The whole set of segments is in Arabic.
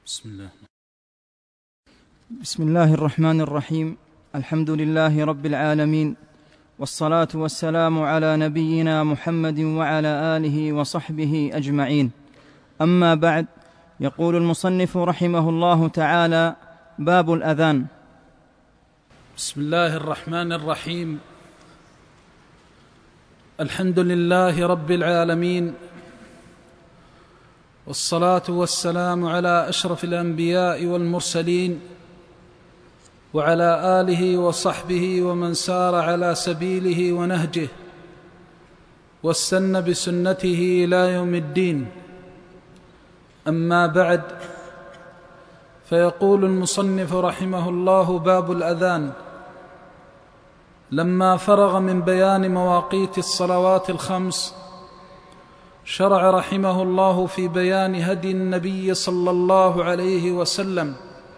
بسم الله الرحمن الرحيم. الحمد لله رب العالمين، والصلاة والسلام على نبينا محمد وعلى آله وصحبه أجمعين. أما بعد، يقول المصنف رحمه الله تعالى: باب الأذان. بسم الله الرحمن الرحيم. الحمد لله رب العالمين، والصلاة والسلام على أشرف الأنبياء والمرسلين، وعلى آله وصحبه ومن سار على سبيله ونهجه واستنى بسنته إلى يوم الدين. أما بعد، فيقول المصنف رحمه الله: باب الأذان. لما فرغ من بيان مواقيت الصلوات الخمس، شرع رحمه الله في بيان هدي النبي صلى الله عليه وسلم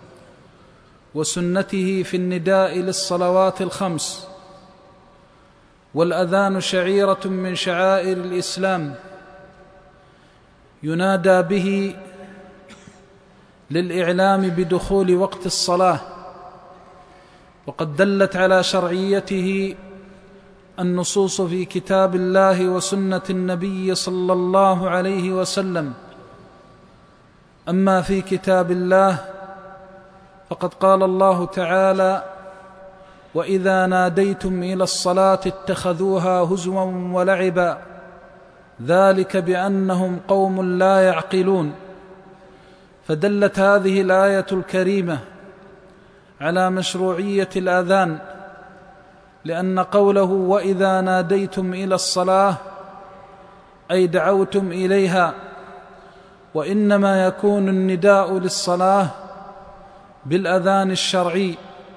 وسنته في النداء للصلوات الخمس. والأذان شعيرة من شعائر الإسلام، ينادى به للإعلام بدخول وقت الصلاة، وقد دلت على شرعيته النصوص في كتاب الله وسنة النبي صلى الله عليه وسلم. أما في كتاب الله فقد قال الله تعالى: وإذا ناديتم إلى الصلاة اتخذوها هزوا ولعبا ذلك بأنهم قوم لا يعقلون. فدلت هذه الآية الكريمة على مشروعية الأذان، لأن قوله وإذا ناديتم إلى الصلاة أي دعوتم إليها، وإنما يكون النداء للصلاة بالأذان الشرعي.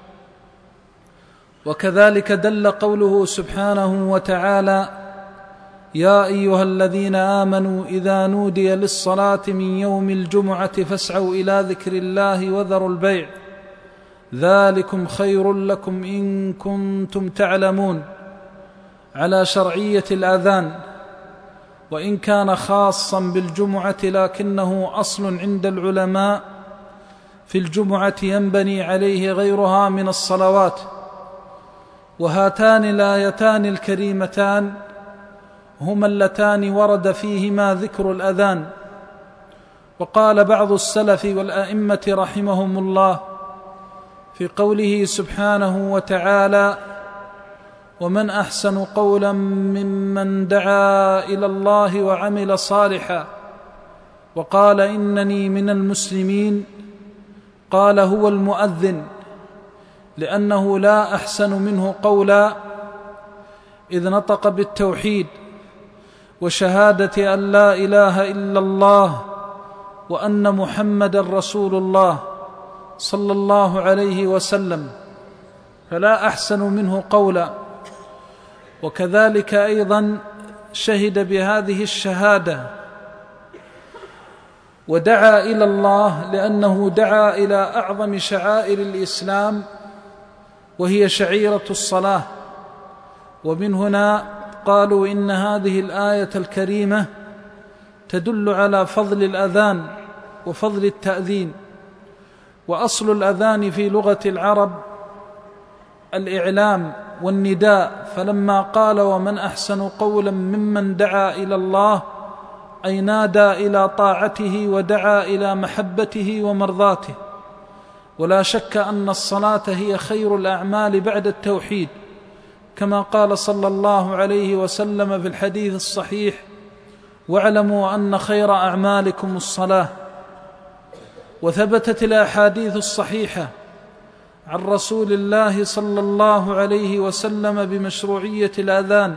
وكذلك دل قوله سبحانه وتعالى: يا أيها الذين آمنوا إذا نودي للصلاة من يوم الجمعة فاسعوا إلى ذكر الله وذروا البيع ذلكم خير لكم إن كنتم تعلمون، على شرعية الأذان، وإن كان خاصا بالجمعة لكنه أصل عند العلماء في الجمعة ينبني عليه غيرها من الصلوات. وهاتان الآيتان الكريمتان هما اللتان ورد فيهما ذكر الأذان. وقال بعض السلف والأئمة رحمهم الله في قوله سبحانه وتعالى: ومن أحسن قولا ممن دعا إلى الله وعمل صالحا وقال إنني من المسلمين، قال هو المؤذن، لأنه لا أحسن منه قولا، إذ نطق بالتوحيد وشهادة أن لا إله إلا الله وأن محمدا رسول الله صلى الله عليه وسلم، فلا أحسن منه قولا. وكذلك أيضا شهد بهذه الشهادة ودعا إلى الله لأنه دعا إلى أعظم شعائر الإسلام، وهي شعيرة الصلاة. ومن هنا قالوا إن هذه الآية الكريمة تدل على فضل الأذان وفضل التأذين. وأصل الأذان في لغة العرب الإعلام والنداء، فلما قال ومن أحسن قولا ممن دعا إلى الله أي نادى إلى طاعته ودعا إلى محبته ومرضاته. ولا شك أن الصلاة هي خير الأعمال بعد التوحيد، كما قال صلى الله عليه وسلم في الحديث الصحيح: واعلموا أن خير أعمالكم الصلاة. وثبتت الأحاديث الصحيحة عن رسول الله صلى الله عليه وسلم بمشروعية الأذان.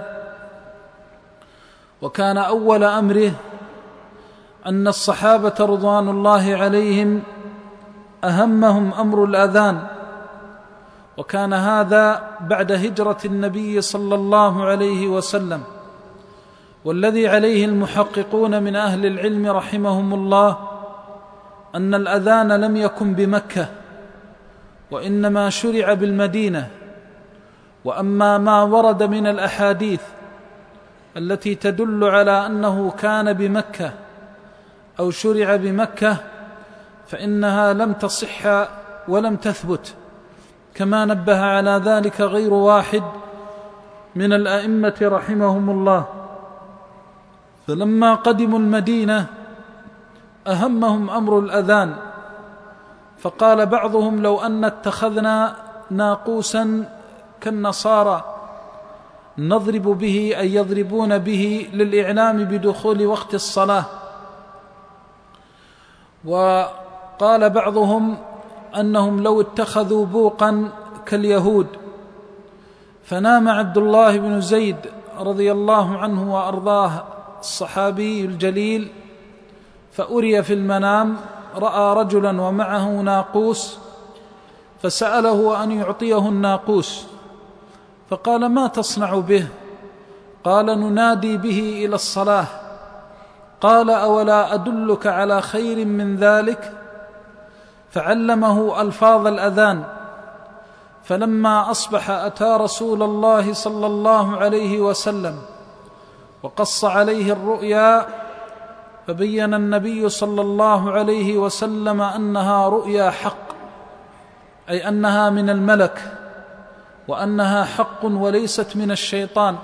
وكان أول أمره أن الصحابة رضوان الله عليهم أهمهم أمر الأذان، وكان هذا بعد هجرة النبي صلى الله عليه وسلم. والذي عليه المحققون من أهل العلم رحمهم الله أن الأذان لم يكن بمكة، وإنما شرع بالمدينة. وأما ما ورد من الأحاديث التي تدل على أنه كان بمكة أو شرع بمكة فإنها لم تصح ولم تثبت، كما نبه على ذلك غير واحد من الأئمة رحمهم الله. فلما قدموا المدينة أهمهم أمر الأذان، فقال بعضهم لو أن اتخذنا ناقوسا كالنصارى نضرب به، أي يضربون به للإعلام بدخول وقت الصلاة. وقال بعضهم أنهم لو اتخذوا بوقا كاليهود. فنام عبد الله بن زيد رضي الله عنه وأرضاه الصحابي الجليل، فأري في المنام رأى رجلا ومعه ناقوس، فسأله أن يعطيه الناقوس، فقال ما تصنع به؟ قال ننادي به إلى الصلاة. قال أولا أدلك على خير من ذلك؟ فعلمه ألفاظ الأذان. فلما أصبح أتى رسول الله صلى الله عليه وسلم وقص عليه الرؤيا، فبين النبي صلى الله عليه وسلم أنها رؤيا حق، أي أنها من الملك وأنها حق وليست من الشيطان.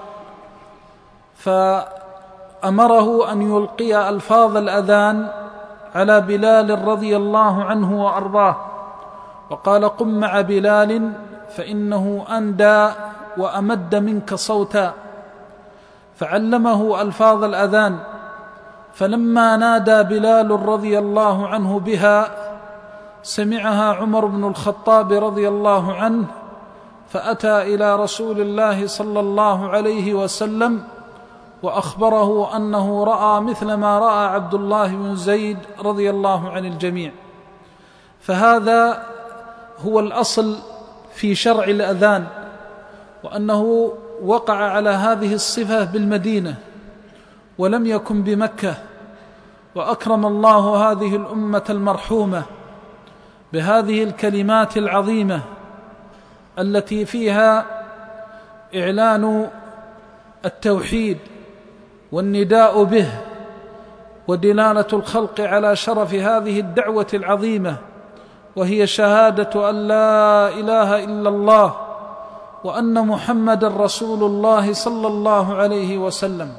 فأمره أن يلقي ألفاظ الأذان على بلال رضي الله عنه وأرضاه، وقال قم مع بلال فإنه أندى وأمد منك صوتا. فعلمه ألفاظ الأذان. فلما نادى بلال رضي الله عنه بها سمعها عمر بن الخطاب رضي الله عنه، فأتى إلى رسول الله صلى الله عليه وسلم وأخبره أنه رأى مثل ما رأى عبد الله بن زيد رضي الله عن الجميع. فهذا هو الأصل في شرع الأذان، وأنه وقع على هذه الصفة بالمدينة ولم يكن بمكة. وأكرم الله هذه الأمة المرحومة بهذه الكلمات العظيمة التي فيها إعلان التوحيد والنداء به ودلالة الخلق على شرف هذه الدعوة العظيمة، وهي شهادة أن لا إله إلا الله وأن محمد رسول الله صلى الله عليه وسلم.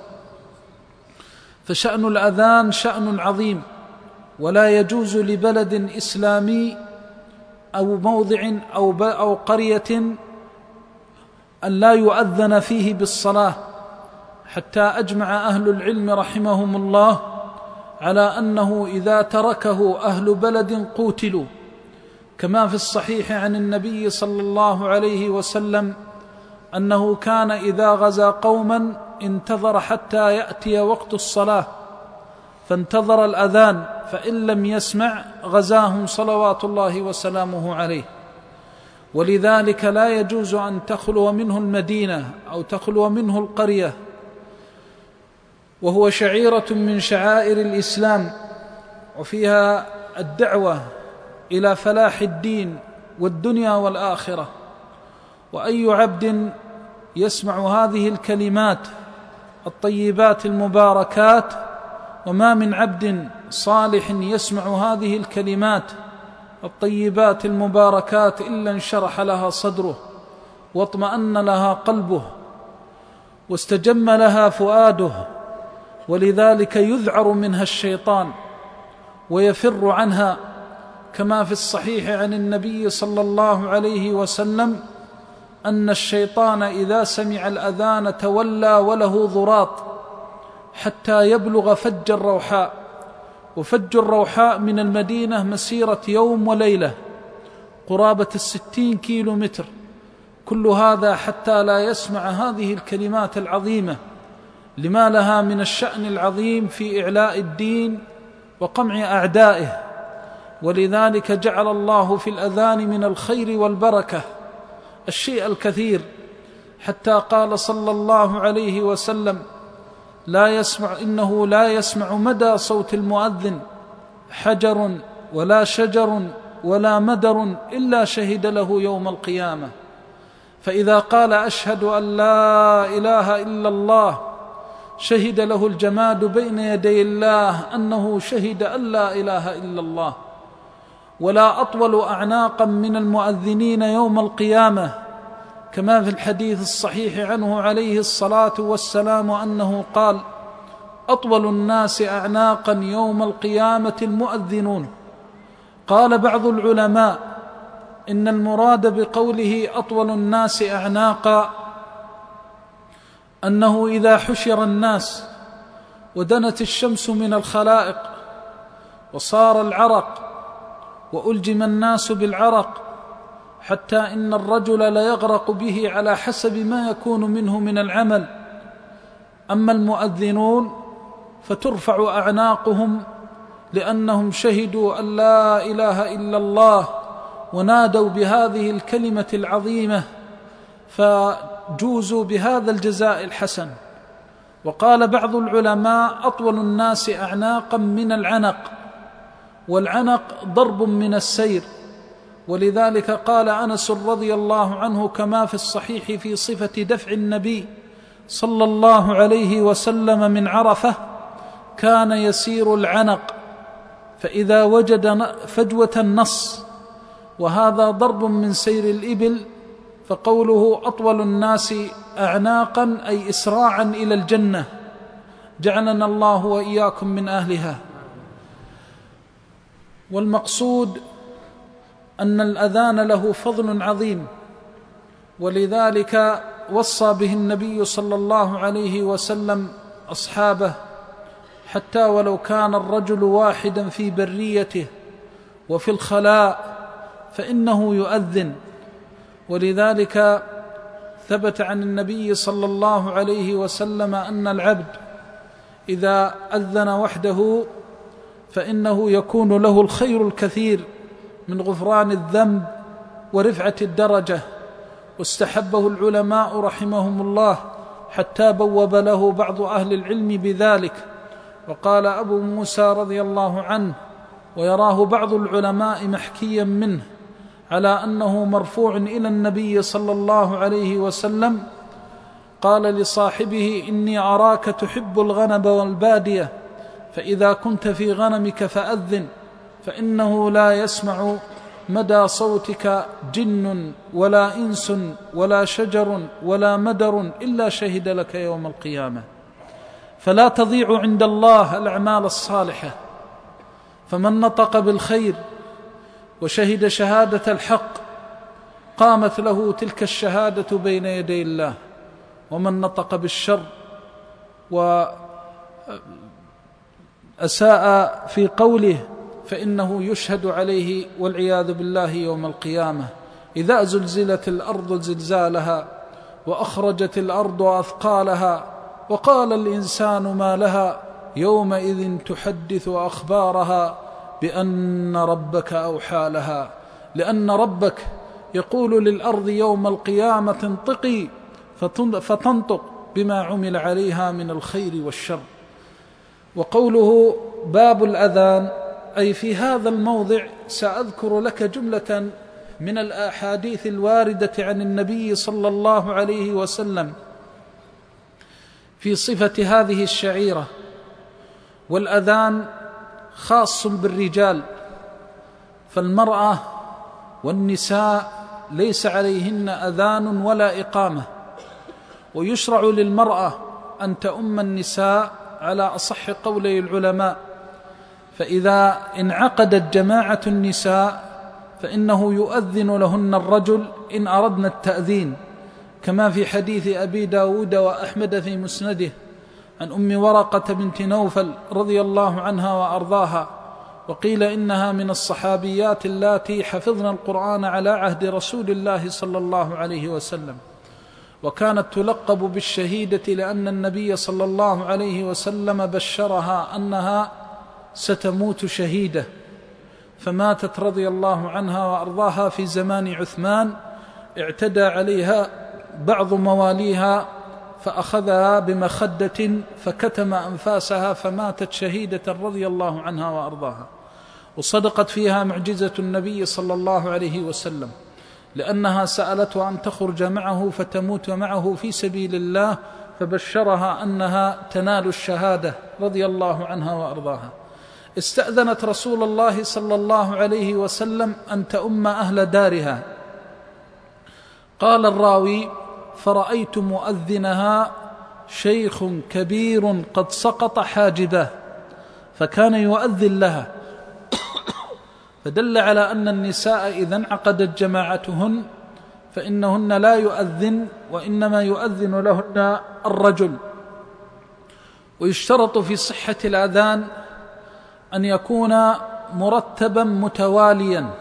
فشأن الأذان شأن عظيم، ولا يجوز لبلد إسلامي أو موضع أو قرية أن لا يؤذن فيه بالصلاة، حتى أجمع أهل العلم رحمهم الله على أنه إذا تركه أهل بلد قوتلوا، كما في الصحيح عن النبي صلى الله عليه وسلم أنه كان إذا غزا قوما انتظر حتى يأتي وقت الصلاة، فانتظر الأذان، فإن لم يسمع غزاهم صلوات الله وسلامه عليه. ولذلك لا يجوز أن تخلو منه المدينة أو تخلو منه القرية، وهو شعيرة من شعائر الإسلام، وفيها الدعوة إلى فلاح الدين والدنيا والآخرة. وأي عبد يسمع هذه الكلمات الطيبات المباركات، وما من عبد صالح يسمع هذه الكلمات الطيبات المباركات إلا انشرح لها صدره واطمأن لها قلبه واستجم لها فؤاده. ولذلك يذعر منها الشيطان ويفر عنها، كما في الصحيح عن النبي صلى الله عليه وسلم أن الشيطان إذا سمع الأذان تولى وله ضراط حتى يبلغ فج الروحاء، وفج الروحاء من المدينة مسيرة يوم وليلة قرابة 60 كيلومتر. كل هذا حتى لا يسمع هذه الكلمات العظيمة، لما لها من الشأن العظيم في إعلاء الدين وقمع أعدائه. ولذلك جعل الله في الأذان من الخير والبركة الشيء الكثير، حتى قال صلى الله عليه وسلم إنه لا يسمع مدى صوت المؤذن حجر ولا شجر ولا مدر إلا شهد له يوم القيامة. فإذا قال أشهد أن لا إله إلا الله شهد له الجماد بين يدي الله أنه شهد أن لا إله إلا الله. ولا أطول أعناقا من المؤذنين يوم القيامة، كما في الحديث الصحيح عنه عليه الصلاة والسلام أنه قال: أطول الناس أعناقا يوم القيامة المؤذنون. قال بعض العلماء: إن المراد بقوله أطول الناس أعناقا أنه إذا حشر الناس ودنت الشمس من الخلائق وصار العرق وألجم الناس بالعرق حتى إن الرجل ليغرق به على حسب ما يكون منه من العمل، أما المؤذنون فترفع أعناقهم لأنهم شهدوا أن لا إله إلا الله ونادوا بهذه الكلمة العظيمة فجوزوا بهذا الجزاء الحسن. وقال بعض العلماء: أطول الناس أعناقا من العنق، والعنق ضرب من السير، ولذلك قال أنس رضي الله عنه كما في الصحيح في صفة دفع النبي صلى الله عليه وسلم من عرفة: كان يسير العنق فإذا وجد فجوة النص، وهذا ضرب من سير الإبل. فقوله أطول الناس أعناقا أي إسراعا إلى الجنة، جعلنا الله وإياكم من أهلها. والمقصود أن الأذان له فضل عظيم، ولذلك وصى به النبي صلى الله عليه وسلم أصحابه، حتى ولو كان الرجل واحدا في بريته وفي الخلاء فإنه يؤذن. ولذلك ثبت عن النبي صلى الله عليه وسلم أن العبد إذا أذن وحده فإنه يكون له الخير الكثير من غفران الذنب ورفعة الدرجة. واستحبه العلماء رحمهم الله حتى بوب له بعض أهل العلم بذلك. وقال أبو موسى رضي الله عنه، ويراه بعض العلماء محكيا منه على أنه مرفوع إلى النبي صلى الله عليه وسلم، قال لصاحبه: إني أراك تحب الغنم والبادية، فإذا كنت في غنمك فأذن، فإنه لا يسمع مدى صوتك جن ولا إنس ولا شجر ولا مدر إلا شهد لك يوم القيامة. فلا تضيع عند الله الأعمال الصالحة، فمن نطق بالخير وشهد شهادة الحق قامت له تلك الشهادة بين يدي الله، ومن نطق بالشر وأساء في قوله فإنه يشهد عليه والعياذ بالله يوم القيامة. إذا زلزلت الأرض زلزالها وأخرجت الأرض أثقالها وقال الإنسان ما لها يومئذ تحدث أخبارها بأن ربك أوحى لها. لأن ربك يقول للأرض يوم القيامة انطقي فتنطق بما عمل عليها من الخير والشر. وقوله باب الأذان أي في هذا الموضع سأذكر لك جملة من الأحاديث الواردة عن النبي صلى الله عليه وسلم في صفة هذه الشعيرة. والأذان خاص بالرجال، فالمرأة والنساء ليس عليهن أذان ولا إقامة، ويشرع للمرأة أن تؤم النساء على أصح قولي العلماء. فإذا انعقدت جماعة النساء فإنه يؤذن لهن الرجل إن أردنا التأذين، كما في حديث أبي داود وأحمد في مسنده عن أم ورقة بنت نوفل رضي الله عنها وأرضاها، وقيل إنها من الصحابيات اللاتي حفظن القرآن على عهد رسول الله صلى الله عليه وسلم، وكانت تلقب بالشهيدة لأن النبي صلى الله عليه وسلم بشرها أنها ستموت شهيدة، فماتت رضي الله عنها وأرضاها في زمان عثمان. اعتدى عليها بعض مواليها فأخذها بمخدة فكتم أنفاسها فماتت شهيدة رضي الله عنها وأرضاها. وصدقت فيها معجزة النبي صلى الله عليه وسلم، لأنها سألته أن تخرج معه فتموت معه في سبيل الله، فبشرها أنها تنال الشهادة رضي الله عنها وأرضاها. استأذنت رسول الله صلى الله عليه وسلم أن تؤم أهل دارها. قال الراوي: فرأيت مؤذنها شيخ كبير قد سقط حاجبه فكان يؤذن لها، فدل على أن النساء إذا انعقدت جماعتهن فإنهن لا يؤذن، وإنما يؤذن لهن الرجل. ويشترط في صحة الأذان أن يكون مرتبا متواليا،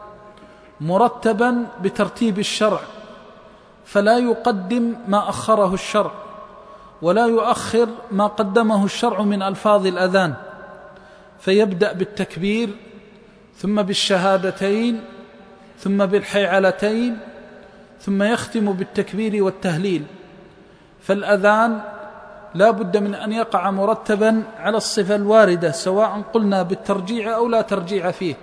مرتبا بترتيب الشرع، فلا يقدم ما أخره الشرع ولا يؤخر ما قدمه الشرع من ألفاظ الأذان، فيبدأ بالتكبير ثم بالشهادتين ثم بالحيعلتين ثم يختم بالتكبير والتهليل. فالأذان لا بد من أن يقع مرتبا على الصفة الواردة، سواء قلنا بالترجيع أو لا ترجيع فيه،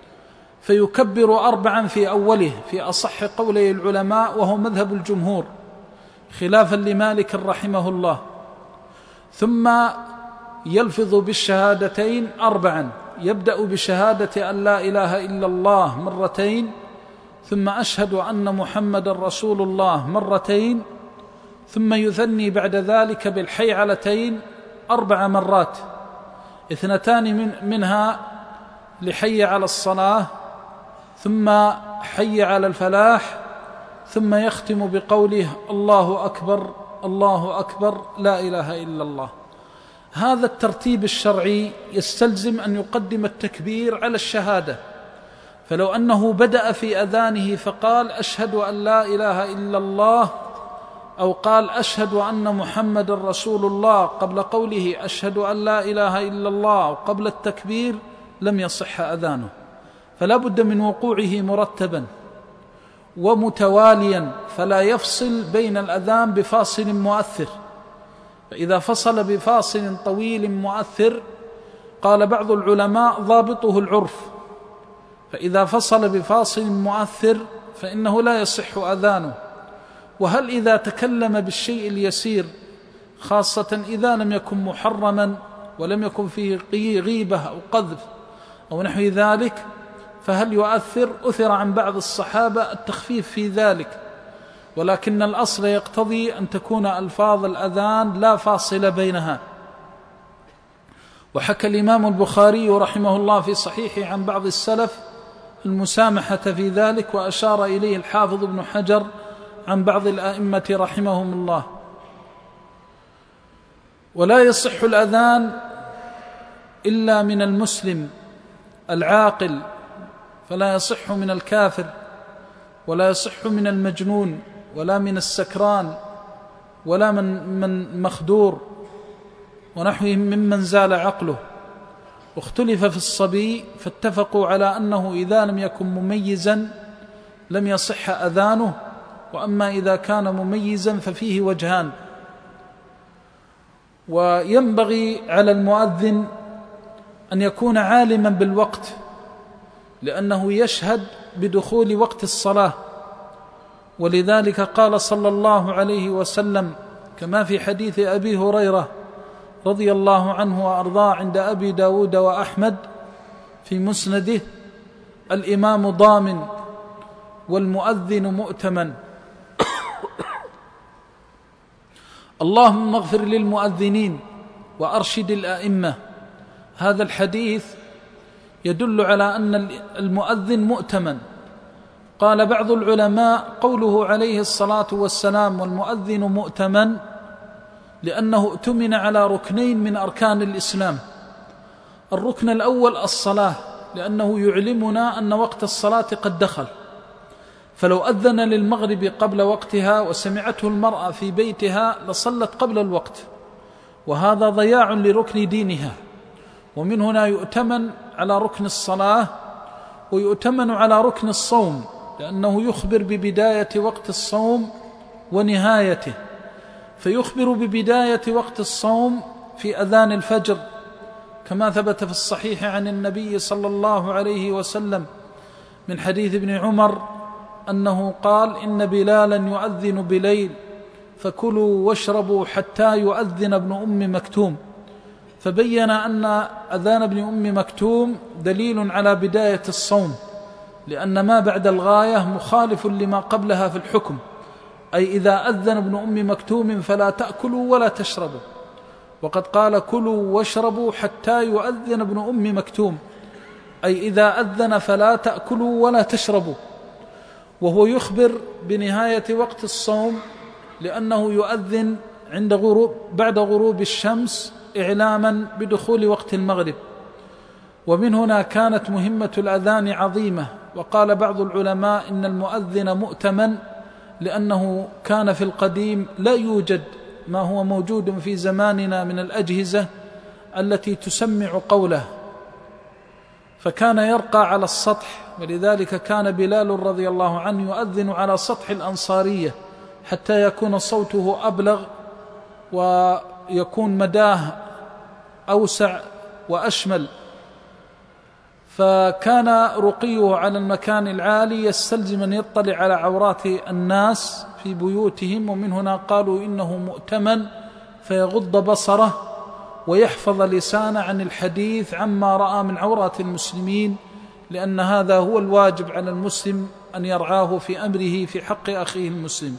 فيكبر 4 في أوله في أصح قولي العلماء، وهو مذهب الجمهور خلافا لمالك رحمه الله. ثم يلفظ بالشهادتين 4، يبدأ بشهادة أن لا إله إلا الله 2 مرة، ثم أشهد أن محمد رسول الله 2 مرة، ثم يثني بعد ذلك بالحيعلتين 4 مرات، 2 منها لحي على الصلاة، ثم حي على الفلاح، ثم يختم بقوله: الله أكبر الله أكبر لا إله إلا الله. هذا الترتيب الشرعي يستلزم أن يقدم التكبير على الشهادة، فلو أنه بدأ في أذانه فقال: أشهد أن لا إله إلا الله، أو قال: أشهد أن محمد رسول الله قبل قوله أشهد أن لا إله إلا الله قبل التكبير، لم يصح أذانه. فلا بد من وقوعه مرتبا ومتواليا، فلا يفصل بين الأذان بفاصل مؤثر. فإذا فصل بفاصل طويل مؤثر قال بعض العلماء ضابطه العرف، فإذا فصل بفاصل مؤثر فإنه لا يصح أذانه. وهل إذا تكلم بالشيء اليسير، خاصة إذا لم يكن محرما ولم يكن فيه غيبة أو قذف أو نحو ذلك، فهل يؤثر؟ أثر عن بعض الصحابة التخفيف في ذلك، ولكن الأصل يقتضي أن تكون ألفاظ الأذان لا فاصل بينها. وحكى الإمام البخاري رحمه الله في صحيحه عن بعض السلف المسامحة في ذلك، وأشار إليه الحافظ ابن حجر عن بعض الأئمة رحمهم الله. ولا يصح الأذان إلا من المسلم العاقل، فلا يصح من الكافر، ولا يصح من المجنون، ولا من السكران، ولا من مخدور ونحوهم ممن زال عقله. واختلف في الصبي، فاتفقوا على أنه إذا لم يكن مميزا لم يصح أذانه، وأما إذا كان مميزا ففيه وجهان. وينبغي على المؤذن أن يكون عالما بالوقت، لأنه يشهد بدخول وقت الصلاة، ولذلك قال صلى الله عليه وسلم كما في حديث أبي هريرة رضي الله عنه وأرضاه عند أبي داود وأحمد في مسنده: الإمام ضامن والمؤذن مؤتمن. اللهم اغفر للمؤذنين وأرشد الأئمة. هذا الحديث يدل على أن المؤذن مؤتمن. قال بعض العلماء: قوله عليه الصلاة والسلام والمؤذن مؤتمن لأنه اؤتمن على ركنين من أركان الإسلام. الركن الأول الصلاة، لأنه يعلمنا أن وقت الصلاة قد دخل، فلو أذن للمغرب قبل وقتها وسمعته المرأة في بيتها لصلت قبل الوقت، وهذا ضياع لركن دينها. ومن هنا يؤتمن على ركن الصلاة، ويؤتمن على ركن الصوم، لأنه يخبر ببداية وقت الصوم ونهايته، فيخبر ببداية وقت الصوم في أذان الفجر، كما ثبت في الصحيح عن النبي صلى الله عليه وسلم من حديث ابن عمر أنه قال: إن بلالا يؤذن بليل فكلوا واشربوا حتى يؤذن ابن أم مكتوم، فبين أن أذان ابن أم مكتوم دليل على بداية الصوم، لأن ما بعد الغاية مخالف لما قبلها في الحكم، أي إذا أذن ابن أم مكتوم فلا تأكلوا ولا تشربوا، وقد قال كلوا واشربوا حتى يؤذن ابن أم مكتوم، أي إذا أذن فلا تأكلوا ولا تشربوا. وهو يخبر بنهاية وقت الصوم لأنه يؤذن بعد غروب الشمس إعلاما بدخول وقت المغرب. ومن هنا كانت مهمة الأذان عظيمة. وقال بعض العلماء إن المؤذن مؤتمن، لأنه كان في القديم لا يوجد ما هو موجود في زماننا من الأجهزة التي تسمع قوله، فكان يرقى على السطح، ولذلك كان بلال رضي الله عنه يؤذن على سطح الأنصارية حتى يكون صوته أبلغ ويكون مداه أوسع وأشمل. فكان رقيه على المكان العالي يستلزم أن يطلع على عورات الناس في بيوتهم، ومن هنا قالوا إنه مؤتمن فيغض بصره ويحفظ لسانه عن الحديث عما رأى من عورات المسلمين، لأن هذا هو الواجب على المسلم أن يرعاه في أمره في حق أخيه المسلم.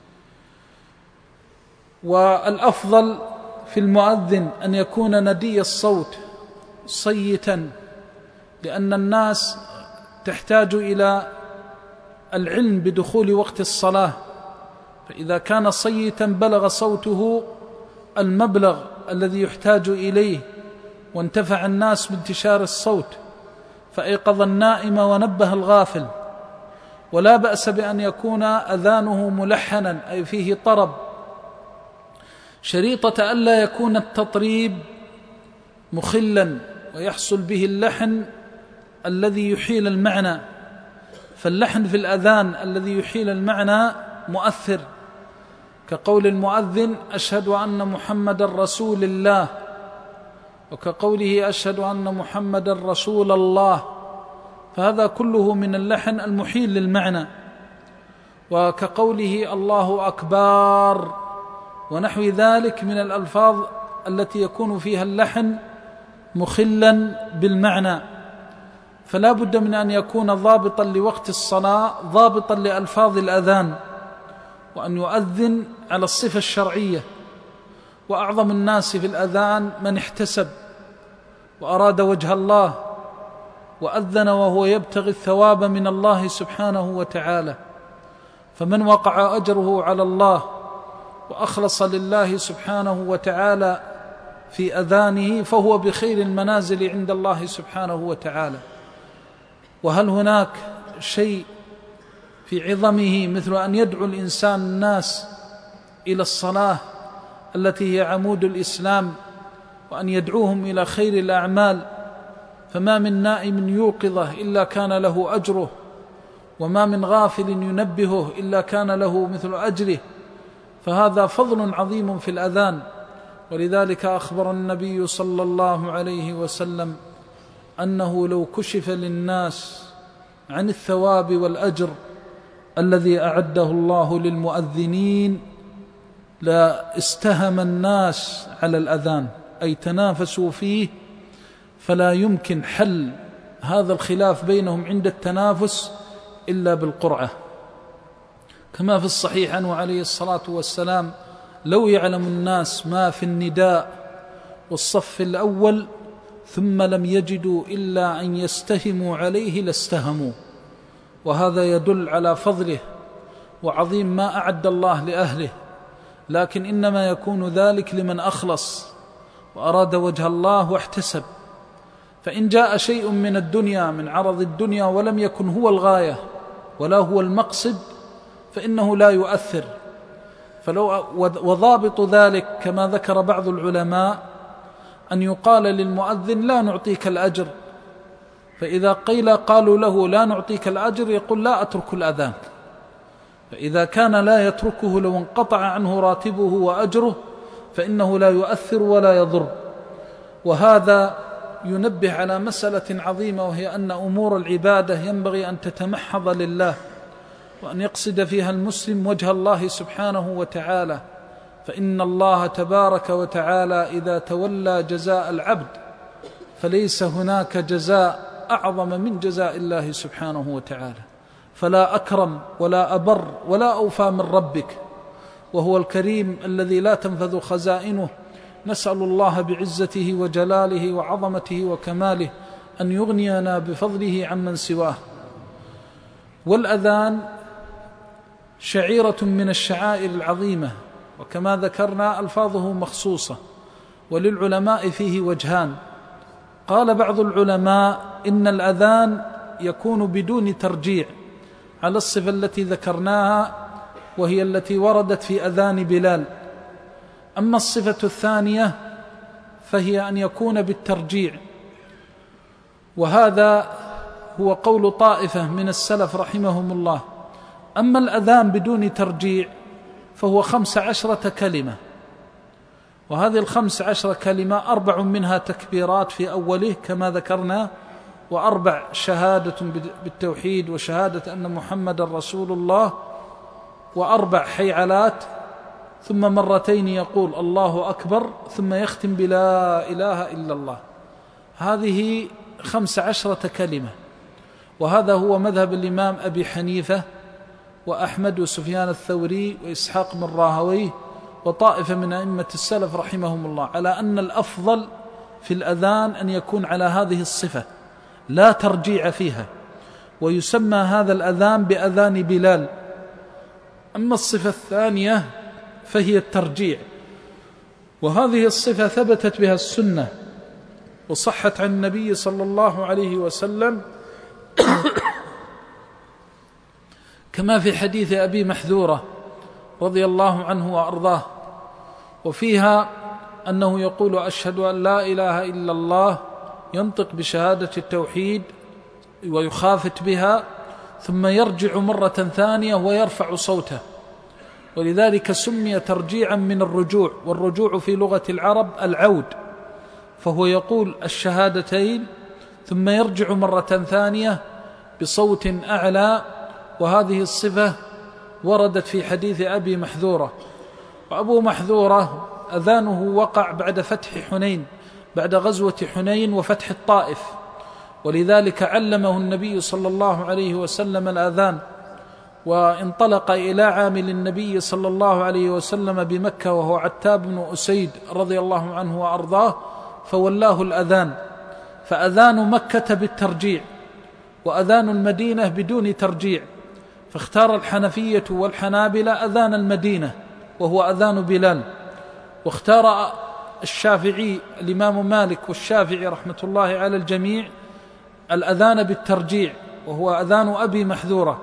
والأفضل في المؤذن أن يكون ندي الصوت صيتا، لأن الناس تحتاج إلى العلم بدخول وقت الصلاة، فإذا كان صيتا بلغ صوته المبلغ الذي يحتاج إليه وانتفع الناس بانتشار الصوت، فأيقظ النائم ونبه الغافل. ولا بأس بأن يكون أذانه ملحنا أي فيه طرب، شريطة ألا يكون التطريب مخلا ويحصل به اللحن الذي يحيل المعنى، فاللحن في الأذان الذي يحيل المعنى مؤثر، كقول المؤذن أشهد أن محمد رسول الله، وكقوله أشهد أن محمد رسول الله، فهذا كله من اللحن المحيل للمعنى. وكقوله الله أكبر ونحو ذلك من الألفاظ التي يكون فيها اللحن مخلا بالمعنى. فلا بد من أن يكون ضابطا لوقت الصلاة، ضابطا لألفاظ الأذان، وأن يؤذن على الصفة الشرعية. وأعظم الناس في الأذان من احتسب وأراد وجه الله وأذن وهو يبتغي الثواب من الله سبحانه وتعالى، فمن وقع أجره على الله وأخلص لله سبحانه وتعالى في أذانه فهو بخير المنازل عند الله سبحانه وتعالى. وهل هناك شيء في عظمه مثل أن يدعو الإنسان الناس إلى الصلاة التي هي عمود الإسلام، وأن يدعوهم إلى خير الأعمال؟ فما من نائم يوقظه إلا كان له أجره، وما من غافل ينبهه إلا كان له مثل أجره، فهذا فضل عظيم في الأذان. ولذلك أخبر النبي صلى الله عليه وسلم أنه لو كشف للناس عن الثواب والأجر الذي أعده الله للمؤذنين لا استهم الناس على الأذان، أي تنافسوا فيه، فلا يمكن حل هذا الخلاف بينهم عند التنافس إلا بالقرعة، كما في الصحيح عنه عليه الصلاة والسلام لو يعلم الناس ما في النداء والصف الأول ثم لم يجدوا إلا أن يستهموا عليه لاستهموا. وهذا يدل على فضله وعظيم ما أعد الله لأهله، لكن إنما يكون ذلك لمن أخلص وأراد وجه الله واحتسب. فإن جاء شيء من الدنيا من عرض الدنيا ولم يكن هو الغاية ولا هو المقصد فإنه لا يؤثر. وضابط ذلك كما ذكر بعض العلماء أن يقال للمؤذن لا نعطيك الأجر، فإذا قالوا له لا نعطيك الأجر يقول لا أترك الأذان، فإذا كان لا يتركه لو انقطع عنه راتبه وأجره فإنه لا يؤثر ولا يضر. وهذا ينبه على مسألة عظيمة، وهي أن أمور العبادة ينبغي أن تتمحض لله، وأن يقصد فيها المسلم وجه الله سبحانه وتعالى. فإن الله تبارك وتعالى إذا تولى جزاء العبد فليس هناك جزاء أعظم من جزاء الله سبحانه وتعالى، فلا أكرم ولا أبر ولا أوفى من ربك، وهو الكريم الذي لا تنفذ خزائنه. نسأل الله بعزته وجلاله وعظمته وكماله أن يغنينا بفضله عمن سواه. والأذان شعيرة من الشعائر العظيمة، وكما ذكرنا ألفاظه مخصوصة، وللعلماء فيه وجهان. قال بعض العلماء إن الأذان يكون بدون ترجيع على الصفة التي ذكرناها، وهي التي وردت في أذان بلال. أما الصفة الثانية فهي أن يكون بالترجيع، وهذا هو قول طائفة من السلف رحمهم الله. أما الأذان بدون ترجيع فهو 15 كلمة، وهذه 15 كلمة 4 منها تكبيرات في أوله كما ذكرنا، و4 شهادة بالتوحيد وشهادة أن محمد رسول الله، و4 حيعلات، ثم مرتين يقول الله أكبر، ثم يختم بلا إله إلا الله. هذه 15 كلمة، وهذا هو مذهب الإمام أبي حنيفة وأحمد وسفيان الثوري وإسحاق من راهويه وطائفة من أئمة السلف رحمهم الله، على أن الأفضل في الأذان أن يكون على هذه الصفة لا ترجيع فيها، ويسمى هذا الأذان بأذان بلال. أما الصفة الثانية فهي الترجيع، وهذه الصفة ثبتت بها السنة وصحت عن النبي صلى الله عليه وسلم كما في حديث أبي محذورة رضي الله عنه وأرضاه، وفيها أنه يقول أشهد أن لا إله إلا الله، ينطق بشهادة التوحيد ويخافت بها، ثم يرجع مرة ثانية ويرفع صوته، ولذلك سمي ترجيعا من الرجوع، والرجوع في لغة العرب العود، فهو يقول الشهادتين ثم يرجع مرة ثانية بصوت أعلى. وهذه الصفة وردت في حديث أبي محذورة. وأبو محذورة أذانه وقع بعد فتح حنين، بعد غزوة حنين وفتح الطائف، ولذلك علمه النبي صلى الله عليه وسلم الأذان، وانطلق إلى عامل النبي صلى الله عليه وسلم بمكة وهو عتاب بن أسيد رضي الله عنه وأرضاه، فولاه الأذان، فأذان مكة بالترجيع وأذان المدينة بدون ترجيع، فاختار الحنفية والحنابلة أذان المدينة وهو أذان بلال، واختار الشافعي الإمام مالك والشافعي رحمة الله على الجميع الأذان بالترجيع وهو أذان أبي محذورة.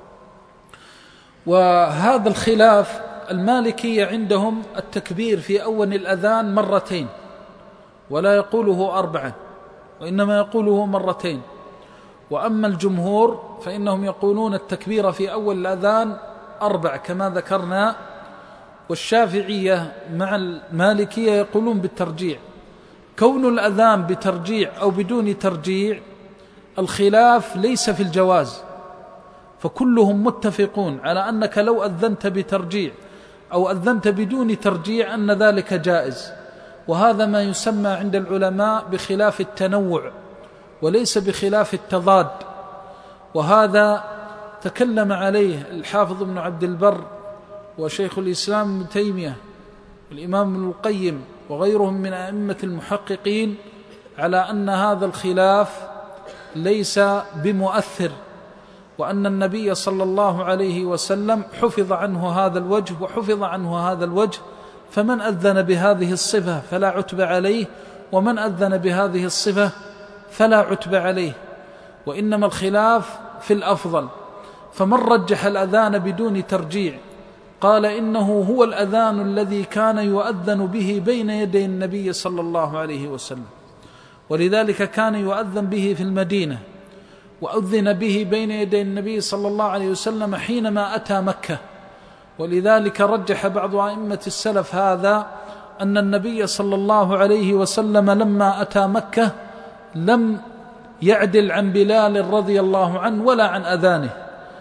وهذا الخلاف، المالكية عندهم التكبير في أول الأذان مرتين، ولا يقوله 4 وإنما يقوله مرتين. وأما الجمهور فإنهم يقولون التكبير في أول الأذان 4 كما ذكرنا، والشافعية مع المالكية يقولون بالترجيع. كون الأذان بترجيع أو بدون ترجيع الخلاف ليس في الجواز، فكلهم متفقون على أنك لو أذنت بترجيع أو أذنت بدون ترجيع أن ذلك جائز، وهذا ما يسمى عند العلماء بخلاف التنوع وليس بخلاف التضاد. وهذا تكلم عليه الحافظ ابن عبد البر وشيخ الإسلام ابن تيمية والإمام ابن القيم وغيرهم من أئمة المحققين على أن هذا الخلاف ليس بمؤثر، وأن النبي صلى الله عليه وسلم حفظ عنه هذا الوجه وحفظ عنه هذا الوجه، فمن أذن بهذه الصفة فلا عتب عليه، ومن أذن بهذه الصفة فلا عتب عليه، وإنما الخلاف في الأفضل. فمن رجح الأذان بدون ترجيع قال إنه هو الأذان الذي كان يؤذن به بين يدي النبي صلى الله عليه وسلم، ولذلك كان يؤذن به في المدينة، وأذن به بين يدي النبي صلى الله عليه وسلم حينما أتى مكة. ولذلك رجح بعض أئمة السلف هذا، أن النبي صلى الله عليه وسلم لما أتى مكة لم يعدل عن بلال رضي الله عنه ولا عن أذانه،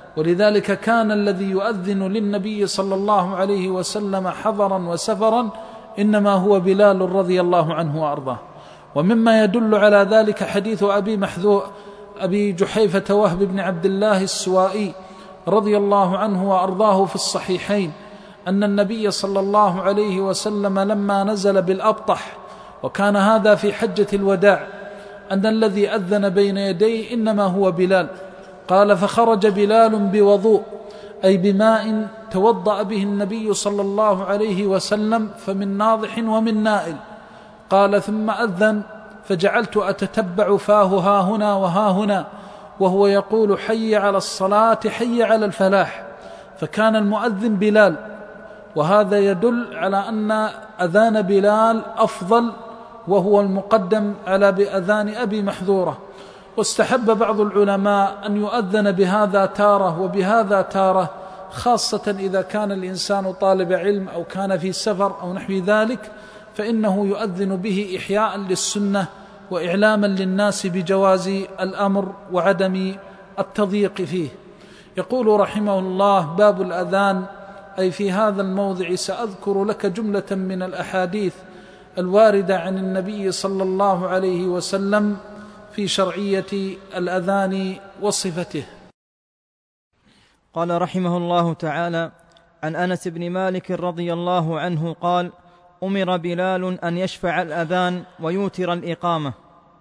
ولذلك كان الذي يؤذن للنبي صلى الله عليه وسلم حضرا وسفرا إنما هو بلال رضي الله عنه وأرضاه. ومما يدل على ذلك حديث أبي جحيفة وهب بن عبد الله السوائي رضي الله عنه وأرضاه في الصحيحين أن النبي صلى الله عليه وسلم لما نزل بالأبطح، وكان هذا في حجة الوداع، أن الذي أذن بين يديه إنما هو بلال. قال: فخرج بلال بوضوء، أي بماء توضأ به النبي صلى الله عليه وسلم، فمن ناضح ومن نائل. قال: ثم أذن، فجعلت أتتبع فاه ها هنا وها هنا وهو يقول: حي على الصلاة حي على الفلاح. فكان المؤذن بلال، وهذا يدل على أن أذان بلال أفضل، وهو المقدم على بأذان أبي محذورة. واستحب بعض العلماء أن يؤذن بهذا تارة وبهذا تارة، خاصة إذا كان الإنسان طالب علم أو كان في سفر أو نحو ذلك، فإنه يؤذن به إحياء للسنة وإعلاما للناس بجواز الأمر وعدم التضييق فيه. يقول رحمه الله: باب الأذان. أي في هذا الموضع سأذكر لك جملة من الأحاديث الواردة عن النبي صلى الله عليه وسلم في شرعية الأذان وصفته. قال رحمه الله تعالى: عن أنس بن مالك رضي الله عنه قال: أمر بلال أن يشفع الأذان ويوتر الإقامة.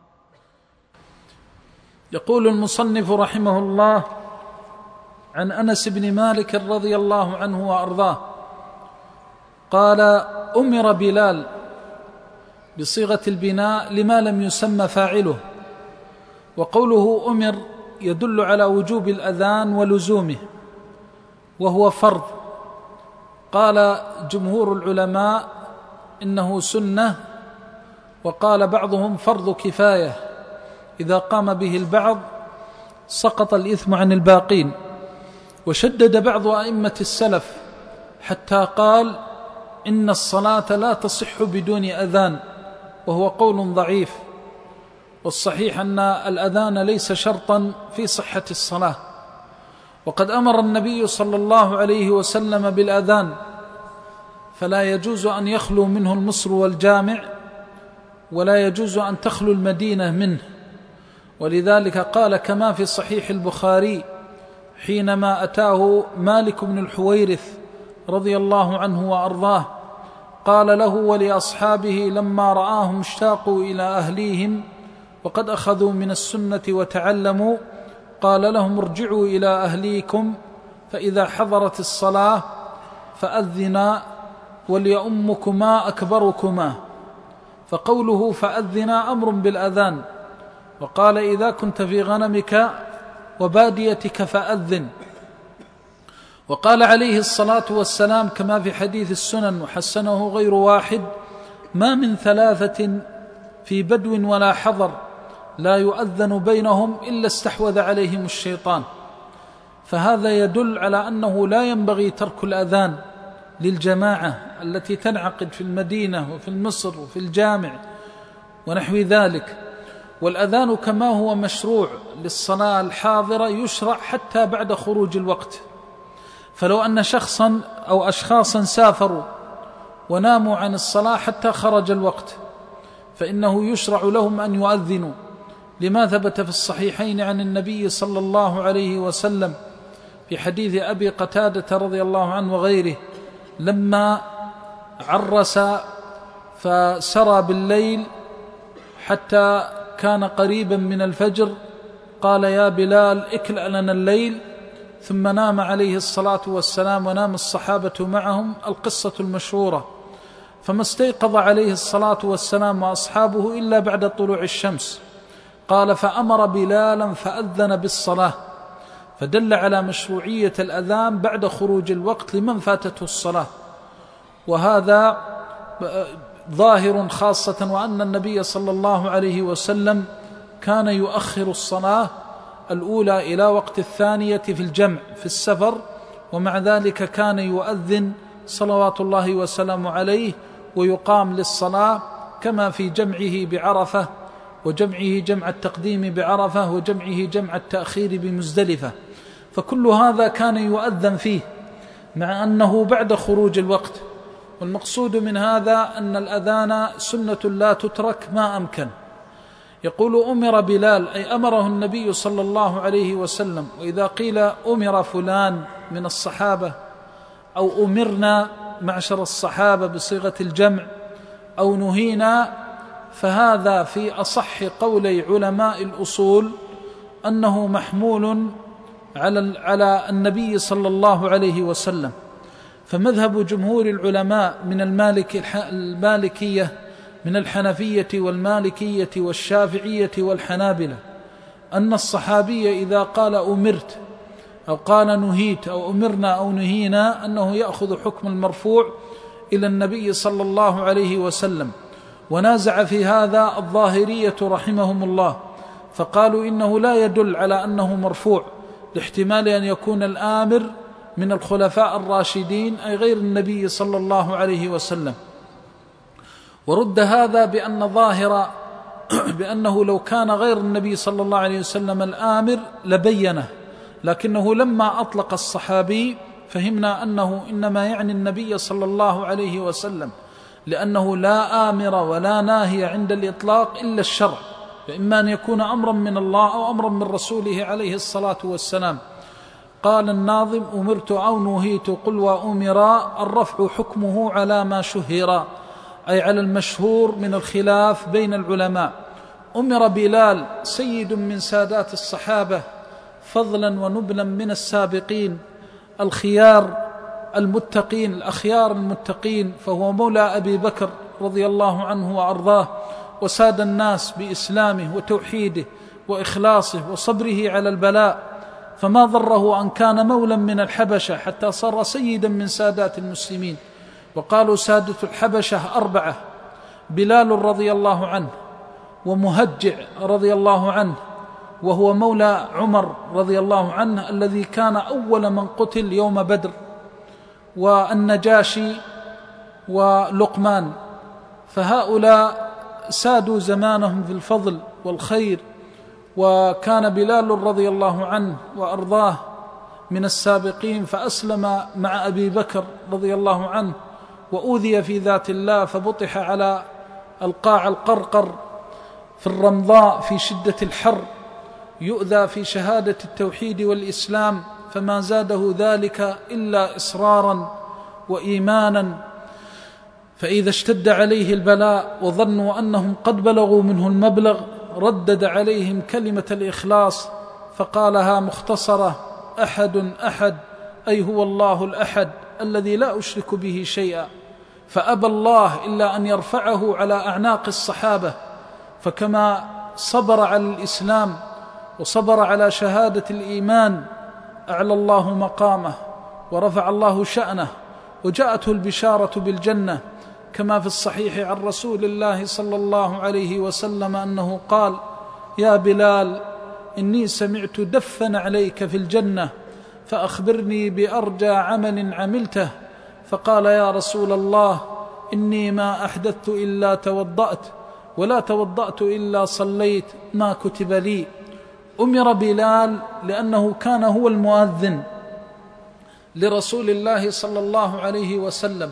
يقول المصنف رحمه الله: عن أنس بن مالك رضي الله عنه وأرضاه قال: أمر بلال بصيغة البناء لما لم يسمى فاعله، وقوله أمر يدل على وجوب الأذان ولزومه، وهو فرض. قال جمهور العلماء إنه سنة، وقال بعضهم فرض كفاية، إذا قام به البعض سقط الإثم عن الباقين. وشدد بعض أئمة السلف حتى قال إن الصلاة لا تصح بدون أذان، وهو قول ضعيف. والصحيح أن الأذان ليس شرطا في صحة الصلاة. وقد أمر النبي صلى الله عليه وسلم بالأذان، فلا يجوز أن يخلو منه المصر والجامع، ولا يجوز أن تخلو المدينة منه. ولذلك قال كما في صحيح البخاري حينما أتاه مالك بن الحويرث رضي الله عنه وأرضاه، قال له ولأصحابه لما رآهم اشتاقوا إلى أهليهم وقد أخذوا من السنة وتعلموا، قال لهم ارجعوا إلى أهليكم فإذا حضرت الصلاة فأذنا وليؤمكما أكبركما. فقوله فأذنا أمر بالأذان. وقال إذا كنت في غنمك وباديتك فأذن. وقال عليه الصلاة والسلام كما في حديث السنن وحسنه غير واحد: ما من ثلاثة في بدو ولا حضر لا يؤذن بينهم إلا استحوذ عليهم الشيطان. فهذا يدل على أنه لا ينبغي ترك الأذان للجماعة التي تنعقد في المدينة وفي المصر وفي الجامع ونحو ذلك. والأذان كما هو مشروع للصلاة الحاضرة يشرع حتى بعد خروج الوقت. فلو أن شخصا أو أشخاصا سافروا وناموا عن الصلاة حتى خرج الوقت فإنه يشرع لهم أن يؤذنوا، لما ثبت في الصحيحين عن النبي صلى الله عليه وسلم في حديث أبي قتادة رضي الله عنه وغيره لما عرس فسرى بالليل حتى كان قريبا من الفجر قال يا بلال اكلأ لنا الليل، ثم نام عليه الصلاة والسلام ونام الصحابة معهم، القصة المشهورة. فما استيقظ عليه الصلاة والسلام وأصحابه إلا بعد طلوع الشمس. قال فأمر بلالا فأذن بالصلاة، فدل على مشروعية الأذان بعد خروج الوقت لمن فاتته الصلاة. وهذا ظاهر خاصة وأن النبي صلى الله عليه وسلم كان يؤخر الصلاة الأولى إلى وقت الثانية في الجمع في السفر، ومع ذلك كان يؤذن صلوات الله وسلامه عليه ويقام للصلاة كما في جمعه بعرفة وجمعه جمع التقديم بعرفة وجمعه جمع التأخير بمزدلفة. فكل هذا كان يؤذن فيه مع أنه بعد خروج الوقت. والمقصود من هذا أن الأذان سنة لا تترك ما أمكن. يقول أمر بلال، أي أمره النبي صلى الله عليه وسلم. وإذا قيل أمر فلان من الصحابة أو أمرنا معشر الصحابة بصيغة الجمع أو نهينا، فهذا في أصح قولي علماء الأصول أنه محمول على النبي صلى الله عليه وسلم. فمذهب جمهور العلماء من المالكية من الحنفية والمالكية والشافعية والحنابلة أن الصحابي إذا قال أمرت أو قال نهيت أو أمرنا أو نهينا أنه يأخذ حكم المرفوع إلى النبي صلى الله عليه وسلم. ونازع في هذا الظاهرية رحمهم الله، فقالوا إنه لا يدل على أنه مرفوع، لاحتمال أن يكون الآمر من الخلفاء الراشدين أي غير النبي صلى الله عليه وسلم. ورد هذا بأنه لو كان غير النبي صلى الله عليه وسلم الآمر لبينه، لكنه لما أطلق الصحابي فهمنا أنه إنما يعني النبي صلى الله عليه وسلم، لأنه لا آمر ولا ناهي عند الإطلاق إلا الشرع، فإما أن يكون أمرا من الله أو أمرا من رسوله عليه الصلاة والسلام. قال الناظم: أمرت أو نهيت قل وأمرا، الرفع حكمه على ما شهر، أي على المشهور من الخلاف بين العلماء. أمر بلال سيد من سادات الصحابة فضلا ونبلا من السابقين الخيار المتقين الأخيار المتقين، فهو مولى أبي بكر رضي الله عنه وأرضاه، وساد الناس بإسلامه وتوحيده وإخلاصه وصبره على البلاء، فما ضره أن كان مولا من الحبشة حتى صار سيدا من سادات المسلمين. وقالوا سادة الحبشة 4: بلال رضي الله عنه، ومهجع رضي الله عنه وهو مولى عمر رضي الله عنه الذي كان أول من قتل يوم بدر، والنجاشي ولقمان، فهؤلاء سادوا زمانهم في الفضل والخير. وكان بلال رضي الله عنه وأرضاه من السابقين، فأسلم مع أبي بكر رضي الله عنه، وأوذي في ذات الله فبطح على القاع القرقر في الرمضاء في شدة الحر، يؤذى في شهادة التوحيد والإسلام، فما زاده ذلك إلا إصرارا وإيمانا. فإذا اشتد عليه البلاء وظنوا أنهم قد بلغوا منه المبلغ ردد عليهم كلمة الإخلاص فقالها مختصرة: أحد أحد، أي هو الله الأحد الذي لا أشرك به شيئا. فأبى الله إلا أن يرفعه على أعناق الصحابة، فكما صبر على الإسلام وصبر على شهادة الإيمان أعلى الله مقامه ورفع الله شأنه، وجاءته البشارة بالجنة، كما في الصحيح عن رسول الله صلى الله عليه وسلم أنه قال: يا بلال إني سمعت دفا عليك في الجنة، فأخبرني بأرجى عمل عملته. فقال: يا رسول الله إني ما أحدثت إلا توضأت، ولا توضأت إلا صليت ما كتب لي. أمر بلال لأنه كان هو المؤذن لرسول الله صلى الله عليه وسلم،